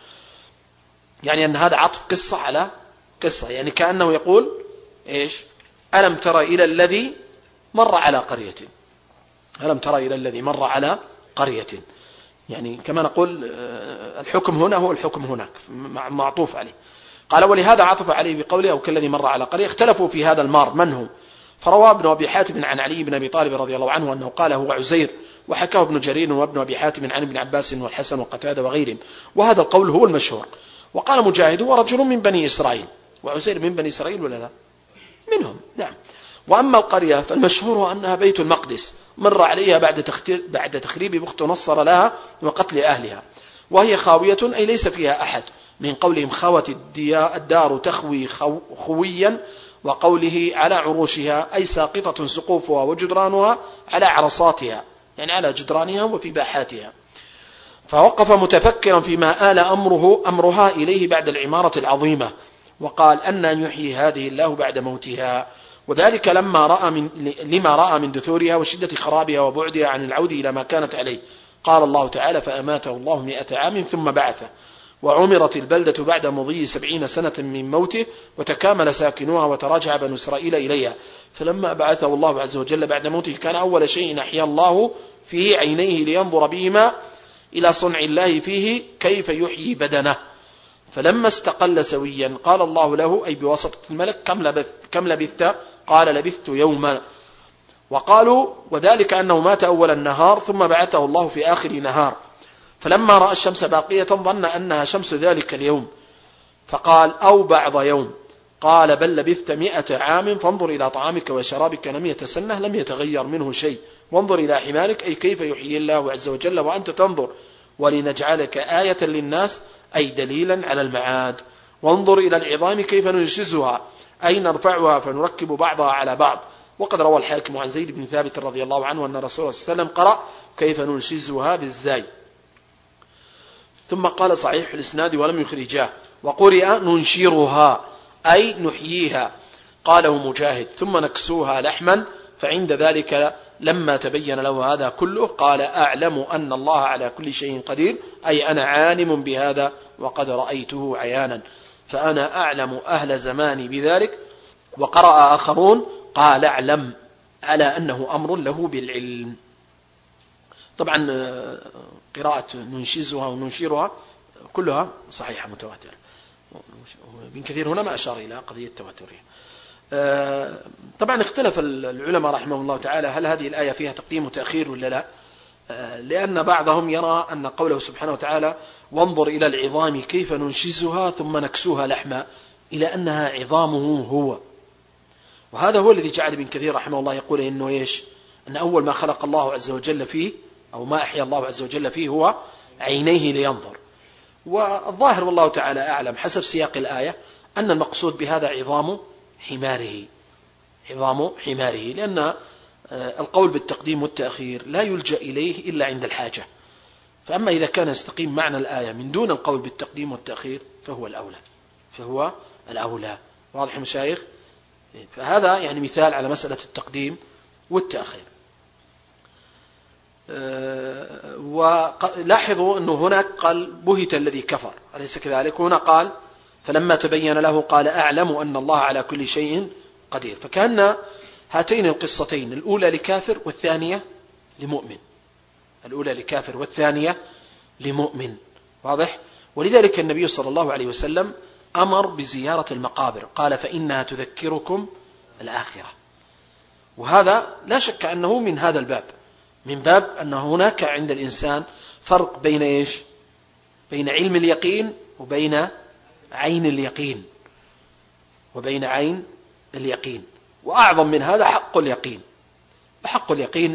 يعني أن هذا عطف قصة على قصة، يعني كأنه يقول إيش ألم تر إلى الذي مر على قرية، ألم تر إلى الذي مر على قرية، يعني كما نقول الحكم هنا هو الحكم هناك معطوف عليه. قال ولهذا عطف عليه بقوله أو كالذي مر على قرية. اختلفوا في هذا المار من هو، فروى ابن أبي حاتم عن علي بن أبي طالب رضي الله عنه أنه قال هو عزير، وحكاه ابن جرير وابن أبي حاتم عن ابن عباس والحسن وقتادة وغيرهم، وهذا القول هو المشهور. وقال مجاهد هو رجل من بني إسرائيل، وعزير من بني إسرائيل ولا لا؟ منهم، نعم. وأما القرية فالمشهور أنها بيت المقدس مر عليها بعد تخريب بخت نصر لها وقتل أهلها، وهي خاوية أي ليس فيها أحد، من قولهم خوت الدار تخوي خويا، وقوله على عروشها أي ساقطة سقوفها وجدرانها على عرصاتها، يعني على جدرانها وفي باحاتها. فوقف متفكرا فيما آل أمرها إليه بعد العمارة العظيمة، وقال أن يحيي هذه الله بعد موتها، وذلك لما رأى من دثورها وشدة خرابها وبعدها عن العود إلى ما كانت عليه. قال الله تعالى فأماته الله 100 عام ثم بعثه، وعمرت البلدة بعد مضي 70 سنة من موته، وتكامل ساكنوها وتراجع بنو إسرائيل إليها. فلما بعثه الله عز وجل بعد موته كان أول شيء أحيا الله فيه عينيه لينظر بهما إلى صنع الله فيه كيف يحيي بدنه. فلما استقل سويا قال الله له أي بواسطة الملك كم لبثت؟ قال لبثت يوما. وقالوا وذلك أنه مات أول النهار ثم بعثه الله في آخر نهار، فلما رأى الشمس باقية ظن أنها شمس ذلك اليوم فقال أو بعض يوم. قال بل لبثت 100 عام فانظر إلى طعامك وشرابك لم يتسنه لم يتغير منه شيء وانظر إلى حمارك أي كيف يحيي الله عز وجل وأنت تنظر، ولنجعلك آية للناس أي دليلا على المعاد. وانظر إلى العظام كيف ننشزها أي نرفعها فنركب بعضها على بعض. وقد روى الحاكم عن زيد بن ثابت رضي الله عنه أن رسول الله صلى الله عليه وسلم قرأ كيف ننشزها بالزاي. ثم قال صحيح الإسناد ولم يخرجاه. وقرئ ننشرها أي نحييها، قاله مجاهد. ثم نكسوها لحما، فعند ذلك لما تبين له هذا كله قال أعلم أن الله على كل شيء قدير أي أنا عالم بهذا وقد رأيته عيانا، فأنا أعلم أهل زماني بذلك. وقرأ آخرون قال أعلم على أنه أمر له بالعلم. طبعا قراءة ننشزها وننشرها كلها صحيحة متواترة. ابن كثير هنا ما أشار إلى قضية تواترها. طبعا اختلف العلماء رحمه الله تعالى هل هذه الآية فيها تقديم وتأخير ولا لا، لأن بعضهم يرى أن قوله سبحانه وتعالى وانظر إلى العظام كيف ننشزها ثم نكسوها لحما إلى أنها عظامه هو. وهذا هو الذي جعل ابن كثير رحمه الله يقول إنه إيش، أن أول ما خلق الله عز وجل فيه أو ما أحيا الله عز وجل فيه هو عينيه لينظر. والظاهر والله تعالى أعلم حسب سياق الآية أن المقصود بهذا عظام حماره، عظام حماره، لأن القول بالتقديم والتأخير لا يلجأ إليه إلا عند الحاجة. فأما إذا كان يستقيم معنى الآية من دون القول بالتقديم والتأخير فهو الأولى، فهو الأولى. واضح مشايخ؟ فهذا يعني مثال على مسألة التقديم والتأخير. ولاحظوا أنه هناك قال بهت الذي كفر، أليس كذلك؟ هنا قال فلما تبين له قال أعلم أن الله على كل شيء قدير. فكان هاتين القصتين الأولى لكافر والثانية لمؤمن، الأولى لكافر والثانية لمؤمن. واضح؟ ولذلك النبي صلى الله عليه وسلم أمر بزيارة المقابر، قال فإنها تذكركم الآخرة. وهذا لا شك أنه من هذا الباب، من باب أن هناك عند الإنسان فرق بين إيش؟ بين علم اليقين وبين عين اليقين، وبين عين اليقين. وأعظم من هذا حق اليقين. وحق اليقين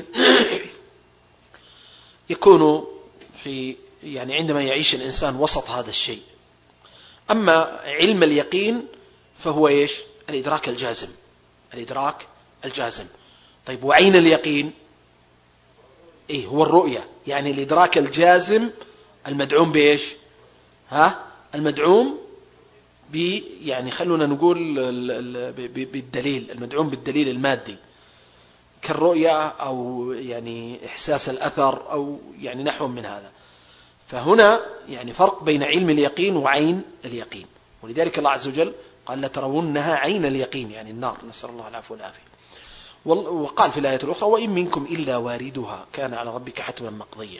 يكون في يعني عندما يعيش الإنسان وسط هذا الشيء. أما علم اليقين فهو إيش؟ الإدراك الجازم، الإدراك الجازم. طيب وعين اليقين إيه؟ هو الرؤية، يعني الإدراك الجازم المدعوم بإيش؟ المدعوم يعني خلونا نقول بالدليل، المدعوم بالدليل المادي كالرؤية أو يعني إحساس الأثر أو يعني نحو من هذا. فهنا يعني فرق بين علم اليقين وعين اليقين. ولذلك الله عز وجل قال لترونها عين اليقين، يعني النار، نسأل الله العفو والعافية. وقال في الآية الأخرى وإن منكم إلا واردها كان على ربك حتما مقضيا.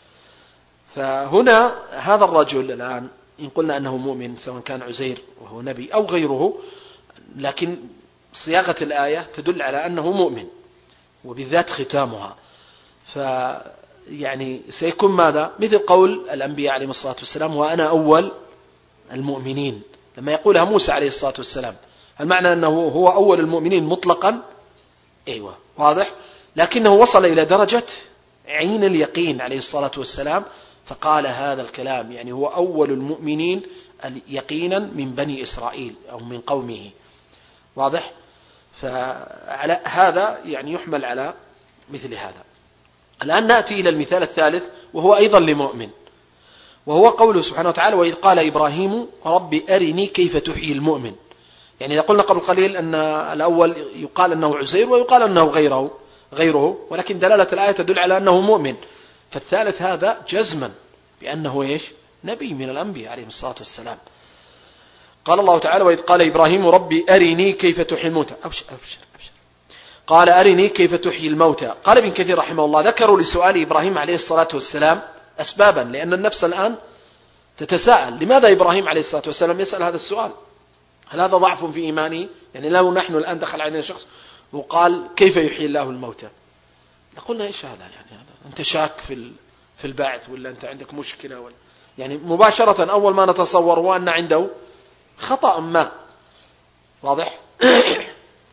فهنا هذا الرجل الآن إن قلنا أنه مؤمن سواء كان عزير وهو نبي أو غيره، لكن صياغة الآية تدل على أنه مؤمن وبالذات ختامها، فيعني سيكون ماذا؟ مثل قول الأنبياء عليهم الصلاة والسلام وأنا أول المؤمنين، لما يقولها موسى عليه الصلاة والسلام، هل معنى أنه هو أول المؤمنين مطلقا؟ أيوة واضح، لكنه وصل إلى درجة عين اليقين عليه الصلاة والسلام فقال هذا الكلام، يعني هو أول المؤمنين يقينا من بني إسرائيل أو من قومه. واضح؟ فعلى هذا يعني يحمل على مثل هذا. الآن نأتي إلى المثال الثالث وهو أيضا لمؤمن، وهو قوله سبحانه وتعالى وإذ قال إبراهيم رب أرني كيف تحيي المؤمن. يعني إذا قلنا قبل قليل أن الأول يقال أنه عزير ويقال أنه غيره، ولكن دلالة الآية تدل على أنه مؤمن. فالثالث هذا جزما بأنه إيش؟ نبي من الأنبياء عليه الصلاة والسلام. قال الله تعالى وإذ قال إبراهيم ربي أرني كيف تحيي الموتى. أبشر. قال أرني كيف تحيي الموتى. قال ابن كثير رحمه الله ذكروا لسؤال إبراهيم عليه الصلاة والسلام أسبابا، لأن النفس الآن تتساءل لماذا إبراهيم عليه الصلاة والسلام يسأل هذا السؤال؟ هل هذا ضعف في إيمانه؟ يعني لو نحن الآن دخل علينا شخص وقال كيف يحيي الله الموتى، قلنا إيش هذا؟ يعني هذا أنت شاك في البعث ولا أنت عندك مشكلة ولا يعني مباشرة أول ما نتصور هو أن عنده خطأ ما. واضح؟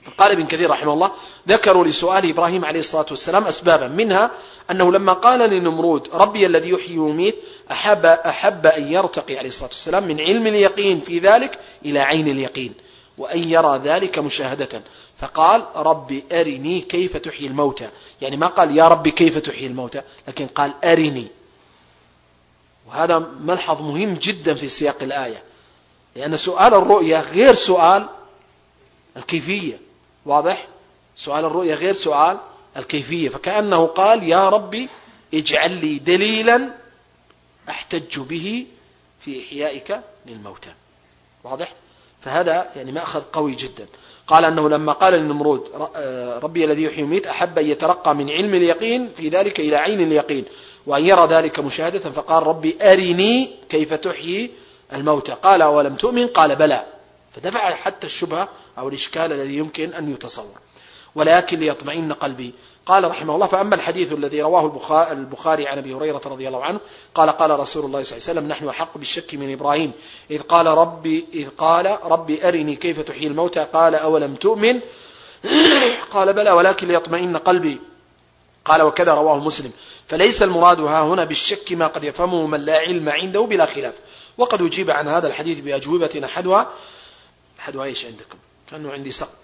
قال ابن كثير رحمه الله: ذكروا لسؤال إبراهيم عليه الصلاة والسلام أسبابا، منها أنه لما قال لنمرود: ربي الذي يحيي ويميت، أحب أن يرتقي عليه الصلاة والسلام من علم اليقين في ذلك إلى عين اليقين، وأن يرى ذلك مشاهدة، فقال: ربي أرني كيف تحيي الموتى. يعني ما قال يا ربي كيف تحيي الموتى، لكن قال أرني. وهذا ملحظ مهم جدا في سياق الآية، لأن سؤال الرؤية غير سؤال الكيفية. واضح؟ سؤال الرؤية غير سؤال الكيفية، فكأنه قال: يا ربي اجعل لي دليلا أحتج به في إحيائك للموتى. واضح؟ فهذا يعني مأخذ قوي جدا. قال أنه لما قال للنمرود: ربي الذي يحيي ويميت، أحب أن يترقى من علم اليقين في ذلك إلى عين اليقين، وأن يرى ذلك مشاهدة، فقال: ربي أرني كيف تحيي الموتى. قال: ولم تؤمن؟ قال: بلى. فدفع حتى الشبهة أو الإشكال الذي يمكن أن يتصور. ولكن ليطمئن قلبي. قال رحمه الله: فأما الحديث الذي رواه البخاري عن أبي هريرة رضي الله عنه قال: قال رسول الله صلى الله عليه وسلم: نحن أحق بالشك من إبراهيم إذ قال ربي أرني كيف تحيي الموتى. قال: أولم تؤمن؟ قال: بلى ولكن ليطمئن قلبي. قال: وكذا رواه مسلم. فليس المراد ها هنا بالشك ما قد يفهمه من لا علم عنده بلا خلاف. وقد أجيب عن هذا الحديث بأجوبة أحدها إيش عندكم؟ كأنه عندي سقط.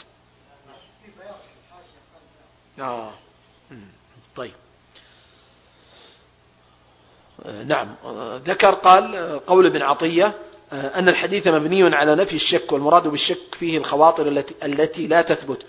طيب. نعم. ذكر قول ابن عطية أن الحديث مبني على نفي الشك، والمراد بالشك فيه الخواطر التي لا تثبت.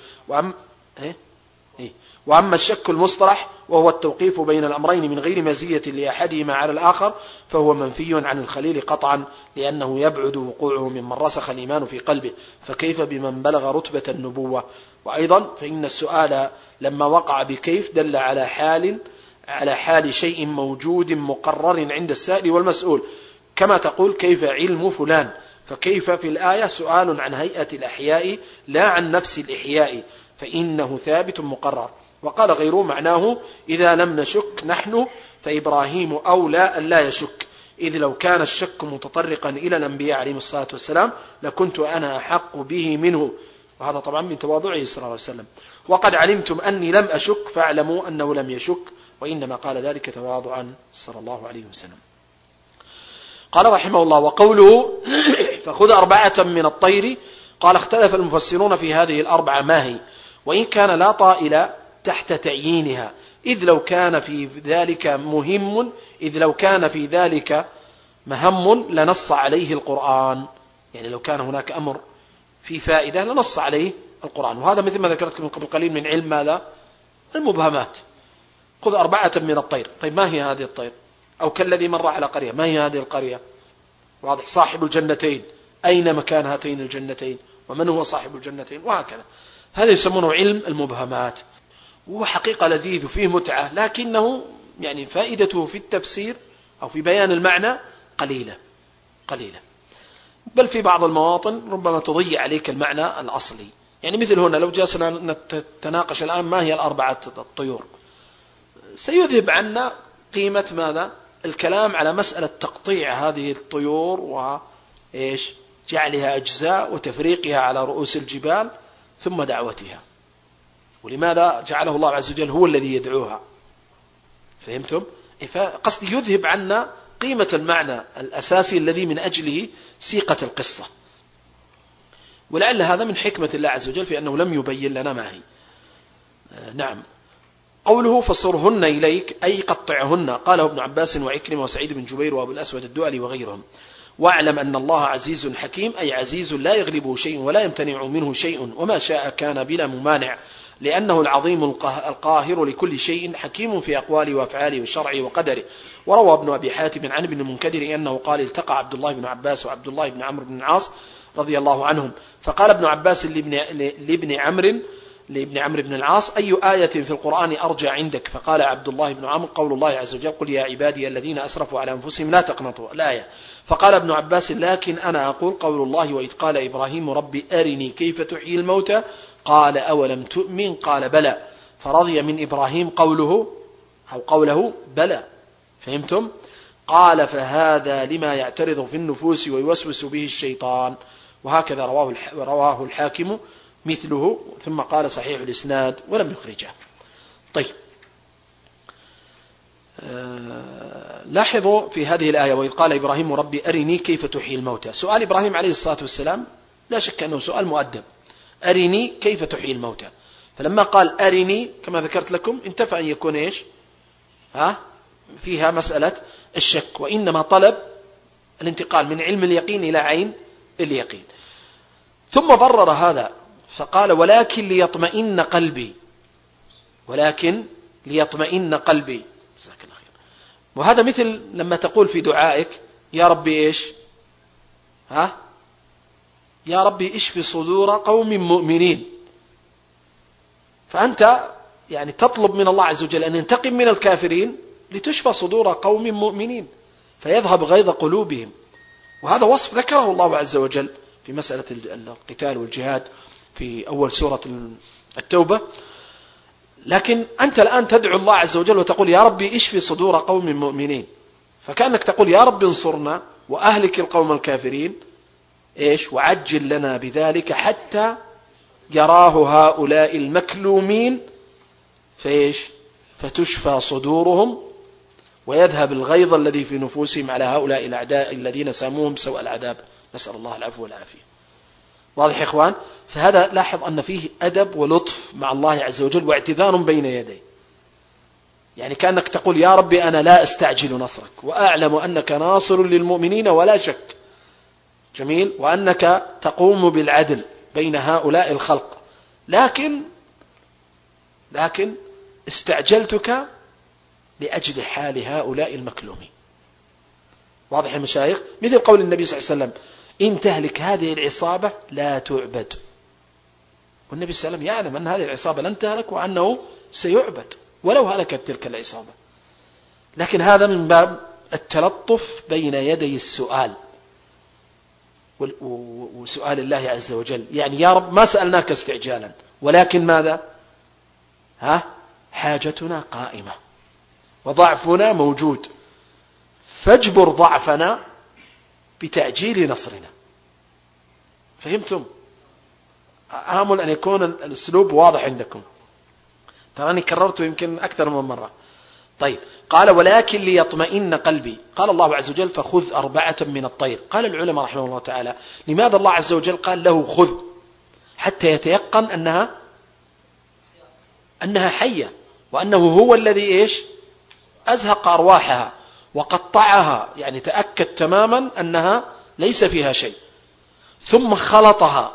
وأما الشك المصطلح وهو التوقيف بين الأمرين من غير مزية لأحدهما على الآخر فهو منفي عن الخليل قطعا، لأنه يبعد وقوعه ممن رسخ الإيمان في قلبه، فكيف بمن بلغ رتبة النبوة؟ وأيضا فإن السؤال لما وقع بكيف دل على حال شيء موجود مقرر عند السائل والمسؤول، كما تقول: كيف علم فلان؟ فكيف في الآية سؤال عن هيئة الأحياء لا عن نفس الإحياء، فإنه ثابت مقرر. وقال غيره: معناه إذا لم نشك نحن فإبراهيم أولى أن لا يشك، إذ لو كان الشك متطرقا إلى الأنبياء عليهم الصلاة والسلام لكنت أنا أحق به منه. وهذا طبعا من تواضعه صلى الله عليه وسلم. وقد علمتم أني لم أشك فاعلموا أنه لم يشك، وإنما قال ذلك تواضعا صلى الله عليه وسلم. قال رحمه الله: وقوله: فخذ 4 من الطير. قال: اختلف المفسرون في هذه ال4 ما هي، وإن كان لا طائل تحت تعيينها، إذ لو كان في ذلك مهم لنص عليه القرآن. يعني لو كان هناك أمر في فائدة لنص عليه القرآن. وهذا مثل ما ذكرت من قبل قليل من علم ماذا؟ المبهمات. خذ 4 من الطير. طيب ما هي هذه الطير؟ أو كالذي مر على قرية، ما هي هذه القرية؟ واضح. صاحب الجنتين، أين مكان هاتين الجنتين؟ ومن هو صاحب الجنتين؟ وهكذا. هذا يسمونه علم المبهمات، وهو حقيقة لذيذ فيه متعة، لكنه يعني فائدته في التفسير أو في بيان المعنى قليلة، بل في بعض المواطن ربما تضيع عليك المعنى الأصلي. يعني مثل هنا لو جلسنا نتناقش الآن ما هي 4 الطيور، سيذهب عنا قيمة ماذا؟ الكلام على مسألة تقطيع هذه الطيور وإيش جعلها أجزاء وتفريقها على رؤوس الجبال ثم دعوتها. ولماذا جعله الله عز وجل هو الذي يدعوها؟ فهمتم؟ فقصدي يذهب عنا قيمة المعنى الأساسي الذي من أجله سيقة القصة. ولعل هذا من حكمة الله عز وجل في أنه لم يبين لنا ما هي. نعم. قوله: فصرهن إليك أي قطعهن. قاله ابن عباس وعكرمة وسعيد بن جبير وأبو الأسود الدؤلي وغيرهم. واعلم أن الله عزيز حكيم، أي عزيز لا يغلبه شيء ولا يمتنع منه شيء، وما شاء كان بلا ممانع، لأنه العظيم القاهر لكل شيء، حكيم في أقواله وأفعاله وشرعه وقدره. وروى ابن أبي حاتم عن ابن المنكدر أنه قال: التقى عبد الله بن عباس وعبد الله بن عمرو بن العاص رضي الله عنهم، فقال ابن عباس لابن عمرو بن العاص: أي آية في القرآن أرجى عندك؟ فقال عبد الله بن عمرو: قول الله عز وجل: قل يا عبادي الذين أسرفوا على أنفسهم لا تقنطوا الآية. فقال ابن عباس: لكن أنا أقول قول الله: وإذ قال إبراهيم ربي أرني كيف تحيي الموتى. قال: أولم تؤمن؟ قال: بلى. فرضي من إبراهيم قوله بلى. فهمتم؟ قال: فهذا لما يعترض في النفوس ويوسوس به الشيطان. وهكذا رواه الحاكم مثله، ثم قال صحيح الإسناد ولم يخرجه. طيب، لاحظوا في هذه الآية: وإذ قال إبراهيم ربي أرني كيف تحيي الموتى. سؤال إبراهيم عليه الصلاة والسلام لا شك أنه سؤال مؤدب، أرني كيف تحيي الموتى. فلما قال أرني كما ذكرت لكم انتفى أن يكون إيش؟ فيها مسألة الشك، وإنما طلب الانتقال من علم اليقين إلى عين اليقين. ثم برر هذا فقال: ولكن ليطمئن قلبي، ولكن ليطمئن قلبي. جزاك الله خير. وهذا مثل لما تقول في دعائك: يا ربي إيش؟ يا ربي اشف صدور قوم مؤمنين. فأنت يعني تطلب من الله عز وجل أن ينتقم من الكافرين لتشفى صدور قوم مؤمنين فيذهب غيظ قلوبهم. وهذا وصف ذكره الله عز وجل في مسألة القتال والجهاد في أول سورة التوبة. لكن أنت الآن تدعو الله عز وجل وتقول: يا ربي اشفي صدور قوم مؤمنين، فكأنك تقول: يا رب انصرنا وأهلك القوم الكافرين إيش؟ وعجل لنا بذلك حتى يراه هؤلاء المكلومين فإيش؟ فتشفى صدورهم ويذهب الغيظ الذي في نفوسهم على هؤلاء الأعداء الذين ساموهم سوء العذاب، نسأل الله العفو والعافية. واضح يا إخوان؟ فهذا لاحظ أن فيه أدب ولطف مع الله عز وجل واعتذار بين يديه، يعني كأنك تقول: يا ربي أنا لا أستعجل نصرك وأعلم أنك ناصر للمؤمنين ولا شك، جميل، وأنك تقوم بالعدل بين هؤلاء الخلق، لكن استعجلتك لأجل حال هؤلاء المكلومين. واضح يا مشايخ؟ مثل قول النبي صلى الله عليه وسلم: إن تهلك هذه العصابة لا تعبد. والنبي صلى الله عليه وسلم يعلم أن هذه العصابة لن تهلك وأنه سيعبد ولو هلكت تلك العصابة، لكن هذا من باب التلطف بين يدي السؤال وسؤال الله عز وجل. يعني يا رب ما سألناك استعجالا، ولكن ماذا؟ حاجتنا قائمة وضعفنا موجود، فاجبر ضعفنا بتعجيل نصرنا. فهمتم؟ آمل أن يكون الأسلوب واضح عندكم، تراني كررته يمكن أكثر من مرة. طيب، قال: ولكن ليطمئن قلبي. قال الله عز وجل: فخذ 4 من الطير. قال العلماء رحمه الله تعالى: لماذا الله عز وجل قال له خذ؟ حتى يتيقن أنها حية، وأنه هو الذي إيش؟ أزهق أرواحها وقطعها، يعني تأكد تماما أنها ليس فيها شيء، ثم خلطها.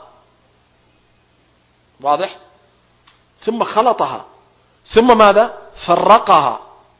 واضح؟ ثم خلطها، ثم ماذا؟ فرقها.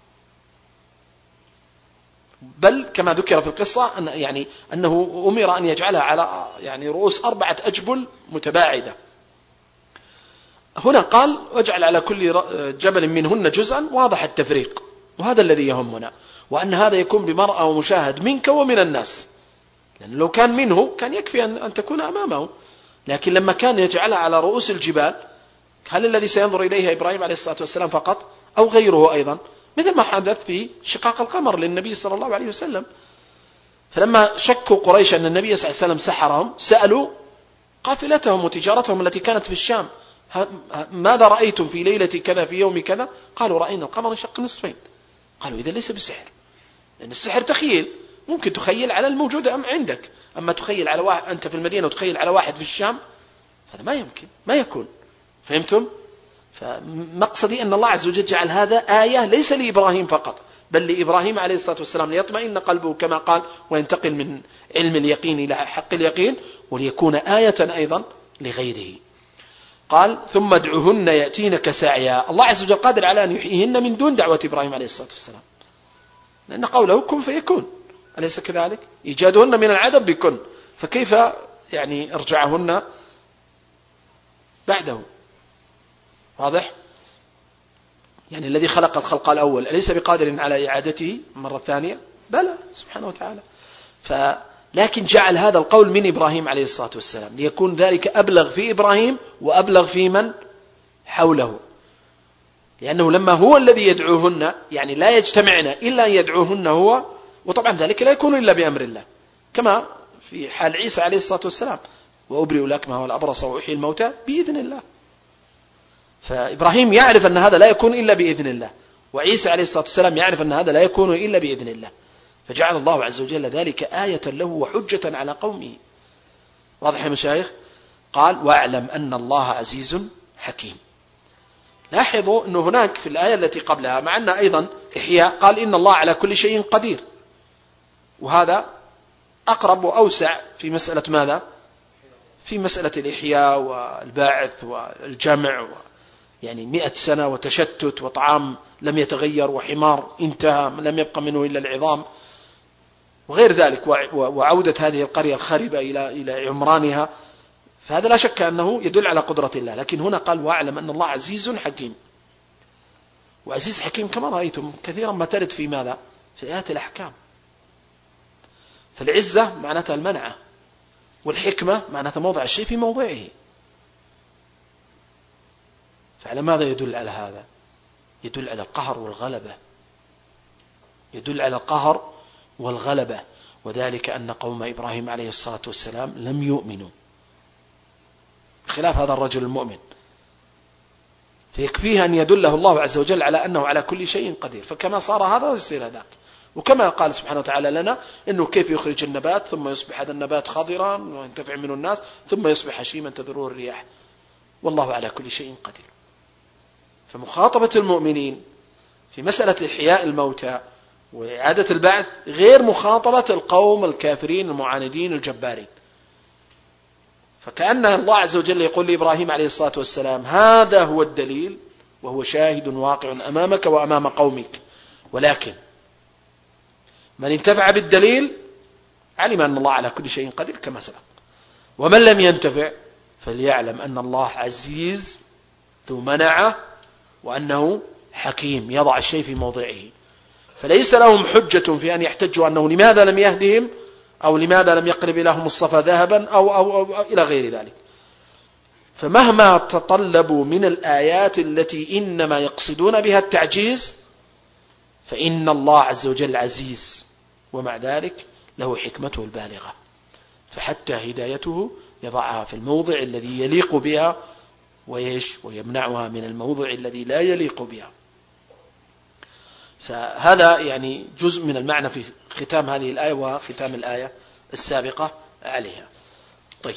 بل كما ذكر في القصة أنه أمر أن يجعلها على رؤوس 4 أجبل متباعدة. هنا قال: واجعل على كل جبل منهن جزءا. واضح التفريق، وهذا الذي يهمنا، وأن هذا يكون بمرأة ومشاهد منك ومن الناس، لأن لو كان منه كان يكفي أن تكون أمامه، لكن لما كان يجعلها على رؤوس الجبال، هل الذي سينظر إليها إبراهيم عليه الصلاة والسلام فقط أو غيره أيضا؟ مثل ما حدث في شقاق القمر للنبي صلى الله عليه وسلم. فلما شكوا قريش أن النبي صلى الله عليه وسلم سحرهم، سألوا قافلتهم وتجارتهم التي كانت في الشام: ماذا رأيتم في ليلة كذا في يوم كذا؟ قالوا: رأينا القمر انشق نصفين. قالوا: إذا ليس بسحر، لأن السحر تخيل، ممكن تخيل على الموجود عندك، أما تخيل على واحد أنت في المدينة وتخيل على واحد في الشام، هذا ما يمكن، ما يكون. فهمتم؟ فمقصدي أن الله عز وجل جعل هذا آية ليس لإبراهيم فقط، بل لإبراهيم عليه الصلاة والسلام ليطمئن قلبه كما قال، وينتقل من علم اليقين إلى حق اليقين، وليكون آية أيضا لغيره. قال: ثم ادعهن يأتينك سعيا. الله عز وجل قادر على أن يحييهن من دون دعوة إبراهيم عليه الصلاة والسلام، لأن قوله كن فيكون، أليس كذلك؟ إيجادهن من العدم بكن، فكيف ارجعهن بعده؟ واضح؟ الذي خلق الخلق الأول أليس بقادر على إعادته مرة ثانية؟ بلى سبحانه وتعالى. لكن جعل هذا القول من إبراهيم عليه الصلاة والسلام ليكون ذلك أبلغ في إبراهيم وأبلغ في من حوله، لأنه لما هو الذي يدعوهن لا يجتمعن إلا أن يدعوهن هو، وطبعا ذلك لا يكون إلا بأمر الله، كما في حال عيسى عليه الصلاة والسلام: وأبرئ الأكمه والأبرص وأحيي الموتى بإذن الله. فإبراهيم يعرف أن هذا لا يكون إلا بإذن الله، وعيسى عليه الصلاة والسلام يعرف أن هذا لا يكون إلا بإذن الله، فجعل الله عز وجل ذلك آية له وحجة على قومه. واضح يا مشايخ؟ قال واعلم أن الله عزيز حكيم. لاحظوا أنه هناك في الآية التي قبلها مع أن أيضا إحياء قال إن الله على كل شيء قدير، وهذا أقرب وأوسع في مسألة ماذا؟ في مسألة الإحياء والباعث والجمع، يعني 100 سنة وتشتت وطعام لم يتغير وحمار انتهى لم يبقى منه إلا العظام وغير ذلك، وعودة هذه القرية الخربة إلى عمرانها، فهذا لا شك أنه يدل على قدرة الله. لكن هنا قال واعلم أن الله عزيز حكيم. وعزيز حكيم كما رأيتم كثيرا ما ترد في ماذا؟ في آيات الأحكام. فالعزة معناتها المنعة، والحكمة معناتها موضع الشيء في موضعه. فعلى ماذا يدل على هذا؟ يدل على القهر والغلبة، يدل على القهر والغلبة، وذلك أن قوم إبراهيم عليه الصلاة والسلام لم يؤمنوا خلاف هذا الرجل المؤمن، فيكفيه أن يدله الله عز وجل على أنه على كل شيء قدير، فكما صار هذا يصير ذاك. وكما قال سبحانه وتعالى لنا أنه كيف يخرج النبات ثم يصبح هذا النبات خضرا وينتفع منه الناس ثم يصبح هشيما تذروه الرياح، والله على كل شيء قدير. فمخاطبة المؤمنين في مسألة إحياء الموتى وإعادة البعث غير مخاطبة القوم الكافرين المعاندين الجبارين. فكأن الله عز وجل يقول لإبراهيم عليه الصلاة والسلام هذا هو الدليل وهو شاهد واقع أمامك وأمام قومك، ولكن من انتفع بالدليل علم أن الله على كل شيء قدير كما سبق، ومن لم ينتفع فليعلم أن الله عزيز ذو منعة وأنه حكيم يضع الشيء في موضعه. فليس لهم حجة في أن يحتجوا أنه لماذا لم يهدهم أو لماذا لم يقرب إليهم الصفا ذهبا أو إلى غير ذلك. فمهما تطلبوا من الآيات التي إنما يقصدون بها التعجيز فإن الله عز وجل عزيز، ومع ذلك له حكمته البالغة، فحتى هدايته يضعها في الموضع الذي يليق بها ويمنعها من الموضع الذي لا يليق بها. فهذا يعني جزء من المعنى في ختام هذه الآية وختام الآية السابقة عليها. طيب،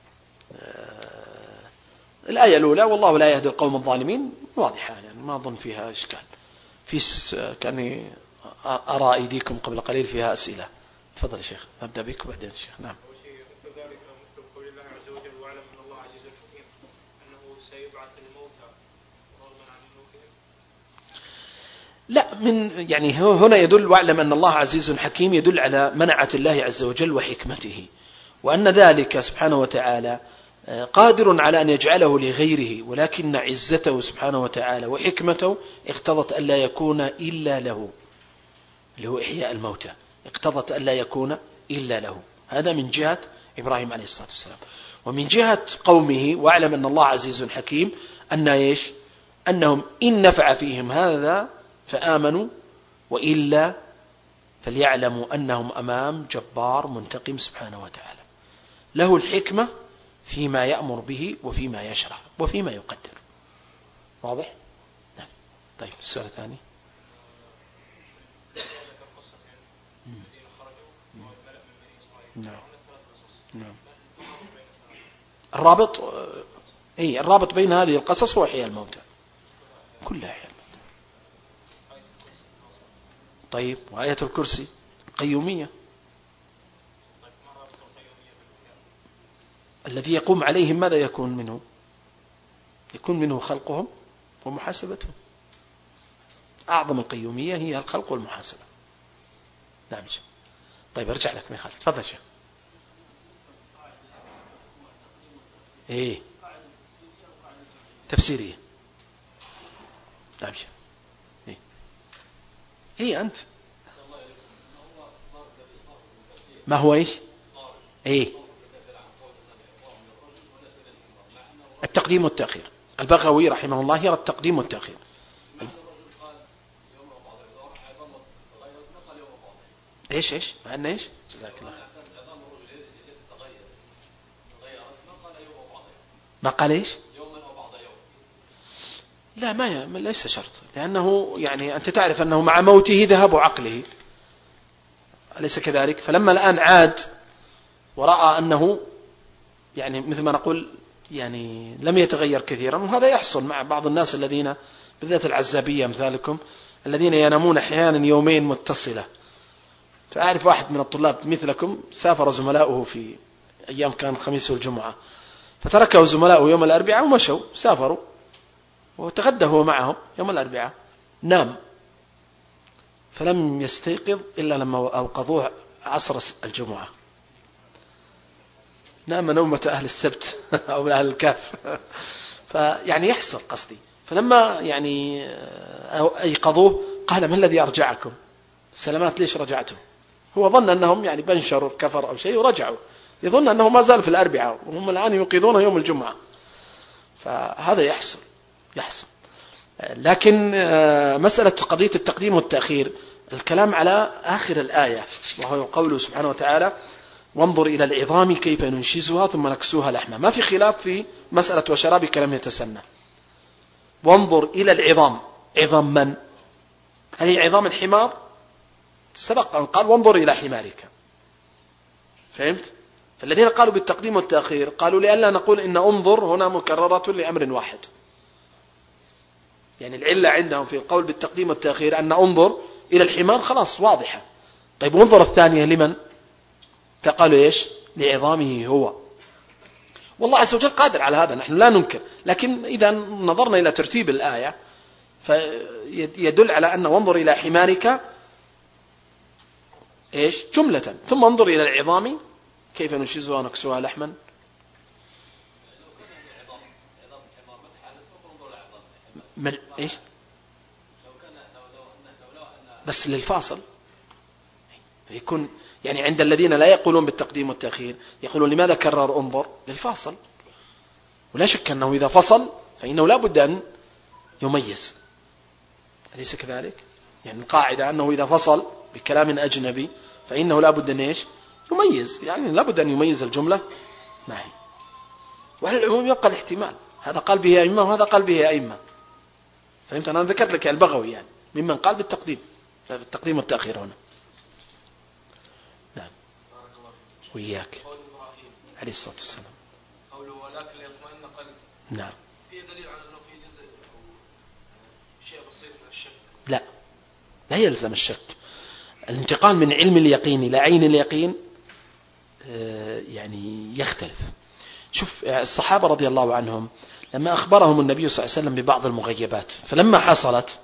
الآية الأولى والله لا يهدي القوم الظالمين واضحة، يعني ما أظن فيها إشكال. كأني أرى أيديكم قبل قليل فيها أسئلة. تفضل يا شيخ، أبدأ بك وبعدين الشيخ. نعم. لا، يعني هنا يدل واعلم أن الله عزيز حكيم يدل على منعة الله عز وجل وحكمته، وأن ذلك سبحانه وتعالى قادر على أن يجعله لغيره، ولكن عزته سبحانه وتعالى وحكمته اقتضت أن لا يكون إلا له، اللي هو إحياء الموتى، اقتضت أن لا يكون إلا له. هذا من جهة إبراهيم عليه الصلاة والسلام. ومن جهة قومه واعلم أن الله عزيز حكيم أنهم إن نفع فيهم هذا فآمنوا، وإلا فليعلموا أنهم أمام جبار منتقم سبحانه وتعالى له الحكمة فيما يأمر به وفيما يشرع وفيما يقدر. واضح؟ نعم. طيب، السؤال الثاني. نعم. الرابط بين هذه القصص هو إحياء الموتى، كلها إحياء الموتى. طيب، وآية الكرسي قيومية، الذي يقوم عليهم ماذا يكون منه؟ يكون منه خلقهم ومحاسبتهم. أعظم القيومية هي الخلق والمحاسبة. نعم. طيب، ارجع لك من خلف. تفضل شيخ. تفسيرية. نعم شيخ. أنت ما هو التقديم والتأخير. البغوي رحمه الله يرى التقديم والتأخير. معنى جزاك الله. ما قال إيش؟ لا ما ليس شرط، لأنه يعني أنت تعرف أنه مع موته ذهب عقله، أليس كذلك؟ فلما الآن عاد ورأى أنه يعني مثل ما نقول يعني لم يتغير كثيرا، وهذا يحصل مع بعض الناس الذين بالذات العزابية مثالكم الذين ينامون أحيانا يومين متصلة. فأعرف واحد من الطلاب مثلكم سافر زملاؤه في أيام كان الخميس والجمعة، فتركه زملاؤه يوم الأربعاء ومشوا سافروا، وتغدى هو معهم يوم الأربعاء، نام فلم يستيقظ إلا لما أوقظوه عصر الجمعة، نام نومة أهل السبت أو أهل الكهف. فيعني يحصل قصدي، فلما يعني أيقظوه قال ما الذي أرجعكم؟ سلامات ليش رجعتم؟ هو ظن أنهم يعني بنشروا كفر أو شيء ورجعوا، يظن أنه ما زال في الأربعاء وهم الآن يوقظون يوم الجمعة. فهذا يحصل. لكن مسألة قضية التقديم والتأخير الكلام على آخر الآية، وهو قوله سبحانه وتعالى وانظر إلى العظام كيف ننشزها ثم نكسوها لحما. ما في خلاف في مسألة وشرابك لم يتسنى. وانظر إلى العظام، عظام من؟ هل هي عظام الحمار؟ سبق أن قال وانظر إلى حمارك، فهمت؟ فالذين قالوا بالتقديم والتأخير قالوا لئلا نقول إن انظر هنا مكررة لأمر واحد، يعني العلة عندهم في القول بالتقديم والتأخير أن انظر إلى الحمار خلاص واضحة. طيب وانظر الثانية لمن؟ فقالوا إيش؟ لعظامه هو. والله عز وجل قادر على هذا، نحن لا ننكر، لكن إذا نظرنا إلى ترتيب الآية فيدل على أن وانظر إلى حمارك إيش؟ جملة، ثم انظر إلى العظام كيف ننشزها ونكسوها لحما. إيش؟ بس للفاصل فيكون يعني عند الذين لا يقولون بالتقديم والتأخير يقولون لماذا كرر انظر؟ للفاصل، ولا شك أنه إذا فصل فإنه لا بد أن يميز، أليس كذلك؟ يعني القاعدة أنه إذا فصل بكلام أجنبي فإنه لا بد أن إيش؟ يميز، يعني لا بد أن يميز الجملة ما هي. وعلى العموم يبقى الاحتمال، هذا قال به أئمة وهذا قال به أئمة، فهمت؟ أنا ذكرت لك البغوي يعني ممن قال بالتقديم والتأخير هنا. نعم وإياك عليه الصلاة والسلام قوله ولكن ليطمئن قلبي. نعم في دليل على أنه في جزء أو شيء بسيط من الشك؟ لا يلزم الشك. الانتقال من علم اليقين إلى عين اليقين يعني يختلف. شوف الصحابة رضي الله عنهم لما أخبرهم النبي صلى الله عليه وسلم ببعض المغيبات، فلما حصلت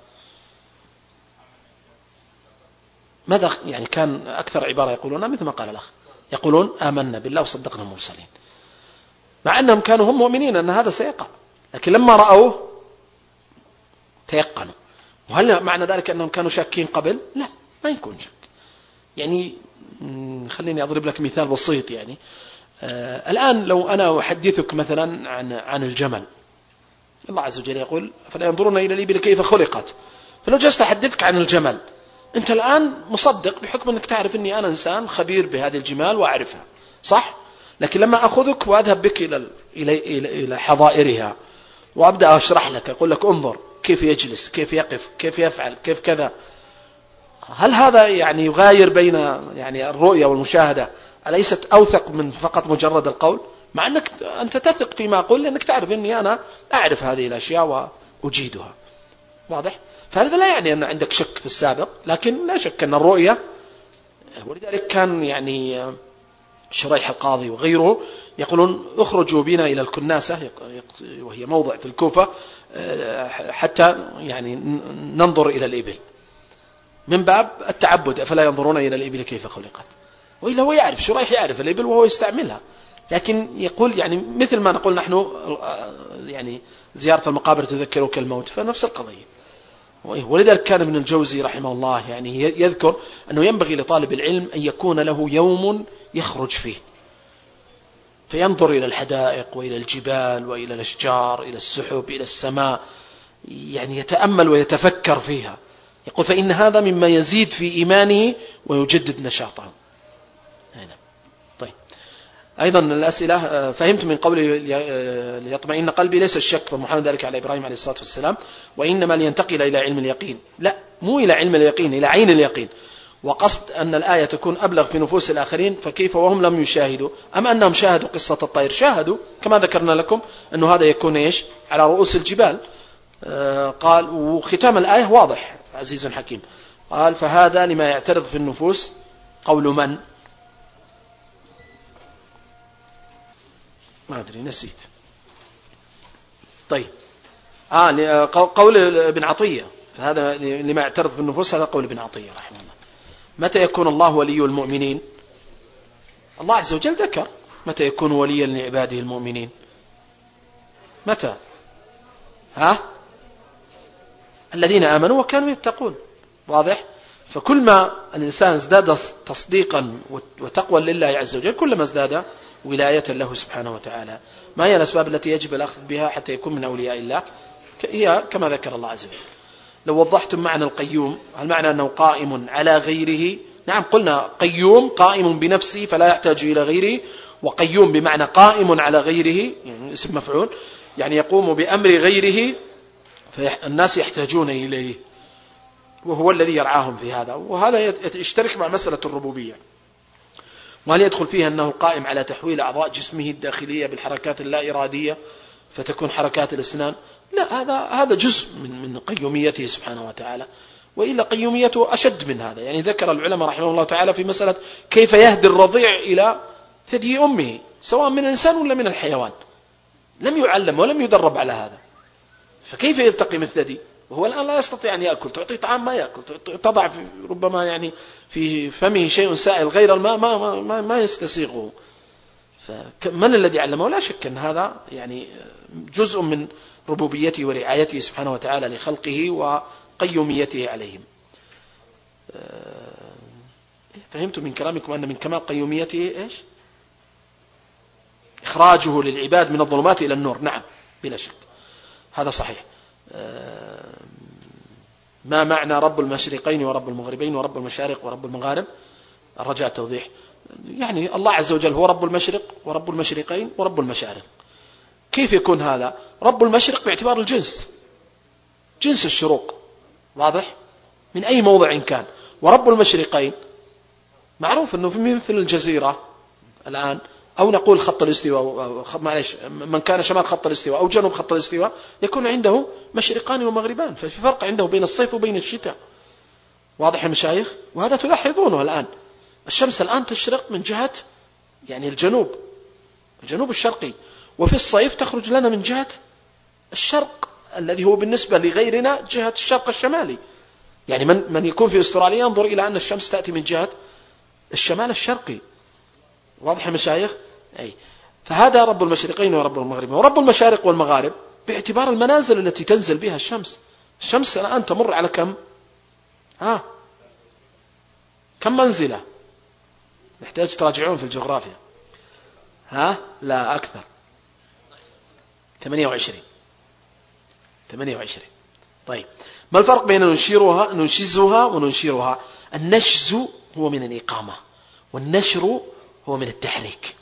ماذا يعني كان أكثر عبارة يقولون مثل ما قال الأخ، يقولون آمنا بالله وصدقنا المرسلين، مع أنهم كانوا هم مؤمنين أن هذا سيقع، لكن لما رأوه تيقنوا. وهل معنى ذلك أنهم كانوا شاكين قبل؟ لا، ما يكون شك. يعني خليني أضرب لك مثال بسيط. يعني الآن لو أنا أحدثك مثلا عن الجمل، الله عز وجل يقول فلا ينظرون إلى الإبل كيف خلقت، فلو جلست أحدثك عن الجمل أنت الآن مصدق بحكم أنك تعرف أني أنا إنسان خبير بهذه الجمال وأعرفها، صح؟ لكن لما أخذك وأذهب بك إلى حظائرها وأبدأ أشرح لك، أقول لك انظر كيف يجلس، كيف يقف، كيف يفعل، كيف كذا، هل هذا يعني يغاير بين يعني الرؤية والمشاهدة؟ أليست أوثق من فقط مجرد القول؟ مع أنك أنت تثق فيما أقول لأنك تعرف أني أنا أعرف هذه الأشياء وأجيدها، واضح؟ فهذا لا يعني أن عندك شك في السابق، لكن لا شك أن الرؤية. ولذلك كان يعني شريح القاضي وغيره يقولون اخرجوا بنا إلى الكناسة، وهي موضع في الكوفة، حتى يعني ننظر إلى الإبل من باب التعبد، أفلا ينظرون إلى الإبل كيف خلقت. وإلا هو يعرف، شريح يعرف الإبل وهو يستعملها، لكن يقول يعني مثل ما نقول نحن يعني زيارة المقابر تذكرك الموت، فنفس القضية. ولذلك كان ابن الجوزي رحمه الله يعني يذكر أنه ينبغي لطالب العلم أن يكون له يوم يخرج فيه فينظر إلى الحدائق وإلى الجبال وإلى الأشجار، إلى السحب، إلى السماء، يعني يتأمل ويتفكر فيها. يقول فإن هذا مما يزيد في إيمانه ويجدد نشاطه. طيب أيضا الأسئلة، فهمت من قوله ليطمئن قلبي ليس الشك فمحمد ذلك على إبراهيم عليه الصلاة والسلام، وإنما لينتقل إلى علم اليقين. لا، مو إلى علم اليقين، إلى عين اليقين. وقصد أن الآية تكون أبلغ في نفوس الآخرين، فكيف وهم لم يشاهدوا؟ أما أنهم شاهدوا قصة الطير، شاهدوا كما ذكرنا لكم أنه هذا يكون إيش على رؤوس الجبال. قال وختام الآية واضح عزيز حكيم، قال فهذا لما يعترض في النفوس. قول من؟ ما أدري نسيت. طيب قول ابن عطية، فهذا لما يعترض في النفوس، هذا قول ابن عطية رحمه الله. متى يكون الله ولي المؤمنين؟ الله عز وجل ذكر متى يكون وليا لعباده المؤمنين. متى؟ الذين آمنوا وكانوا يتقون. واضح؟ فكل ما الإنسان ازداد تصديقا وتقوى لله عز وجل كلما ازداد ولاية له سبحانه وتعالى. ما هي الأسباب التي يجب الأخذ بها حتى يكون من أولياء الله؟ هي كما ذكر الله عز وجل. لو وضحتم معنى القيوم، هل معنى أنه قائم على غيره؟ نعم، قلنا قيوم قائم بنفسه فلا يحتاج إلى غيره، وقيوم بمعنى قائم على غيره، يعني اسم مفعول، يعني يقوم بأمر غيره فالناس يحتاجون إليه، وهو الذي يرعاهم في هذا. وهذا يشترك مع مسألة الربوبية. وهل يدخل فيها أنه قائم على تحويل أعضاء جسمه الداخلية بالحركات اللا إرادية فتكون حركات الأسنان؟ لا، هذا جزء من قيوميته سبحانه وتعالى، وإلا قيوميته أشد من هذا. يعني ذكر العلماء رحمه الله تعالى في مسألة كيف يهدي الرضيع إلى ثدي أمه، سواء من الإنسان ولا من الحيوان، لم يعلم ولم يدرب على هذا، فكيف يلتقم الثدي وهو الآن لا يستطيع أن يأكل؟ تعطي طعام ما يأكل، تضع ربما يعني في فمه شيء سائل غير الماء ما يستسيغه. فمن الذي علمه؟ لا شك أن هذا يعني جزء من ربوبيته ورعايته سبحانه وتعالى لخلقه وقيوميته عليهم. فهمت من كلامكم أن من كمال قيوميته إيش؟ إخراجه للعباد من الظلمات إلى النور. نعم بلا شك هذا صحيح. ما معنى رب المشرقين ورب المغربين ورب المشارق ورب المغارب؟ الرجاء توضيح. يعني الله عز وجل هو رب المشرق ورب المشرقين ورب المشارق. كيف يكون هذا؟ رب المشرق باعتبار الجنس، جنس الشروق، واضح، من أي موضع كان. ورب المشرقين معروف أنه في مثل الجزيرة الآن، أو نقول خط الاستواء، معلش، من كان شمال خط الاستواء أو جنوب خط الاستواء يكون عنده مشرقان ومغربان، ففي فرق عنده بين الصيف وبين الشتاء. واضح يا مشايخ؟ وهذا تلاحظونه الآن. الشمس الآن تشرق من جهة يعني الجنوب الشرقي، وفي الصيف تخرج لنا من جهة الشرق الذي هو بالنسبة لغيرنا جهة الشرق الشمالي. يعني من يكون في أستراليا ينظر إلى أن الشمس تأتي من جهة الشمال الشرقي. واضح يا مشايخ؟ أي. فهذا رب المشرقين ورب المغربين. ورب المشارق والمغارب باعتبار المنازل التي تنزل بها الشمس. الشمس الآن تمر على كم منزلة؟ نحتاج تراجعون في الجغرافيا. لا أكثر، 28. طيب، ما الفرق بين ننشزها وننشرها؟ النشز هو من الإقامة، والنشر هو من التحريك.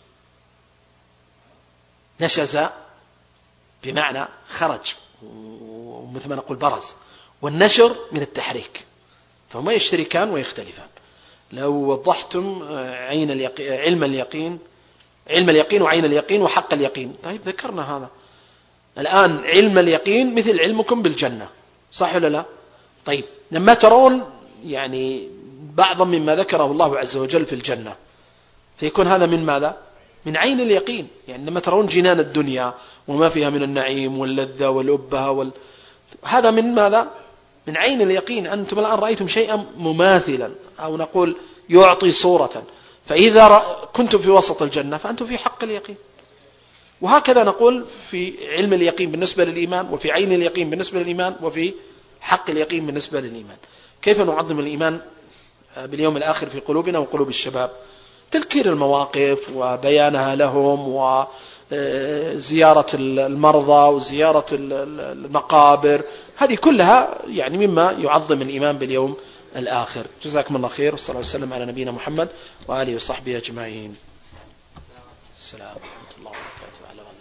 نشز بمعنى خرج، ومثل ما نقول برز، والنشر من التحريك، فهما يشتركان ويختلفان. لو وضحتم علم اليقين وعين اليقين وحق اليقين. طيب ذكرنا هذا. الآن علم اليقين مثل علمكم بالجنة، صح ولا لا؟ طيب لما ترون يعني بعضا مما ذكره الله عز وجل في الجنة، فيكون هذا من ماذا؟ من عين اليقين. يعني لما ترون جنان الدنيا وما فيها من النعيم واللذة والأبهة هذا من ماذا؟ من عين اليقين. أنتم الآن رأيتم شيئا مماثلا، أو نقول يعطي صورة، فإذا كنتم في وسط الجنة فأنتم في حق اليقين. وهكذا نقول في علم اليقين بالنسبة للإيمان، وفي عين اليقين بالنسبة للإيمان، وفي حق اليقين بالنسبة للإيمان. كيف نعظم الإيمان باليوم الآخر في قلوبنا وقلوب الشباب؟ تذكير المواقف وبيانها لهم، وزيارة المرضى وزيارة المقابر، هذه كلها يعني مما يعظم الإيمان باليوم الآخر. جزاكم الله خير، والصلاة والسلام على نبينا محمد وآله وصحبه أجمعين. السلام ورحمة الله وبركاته. على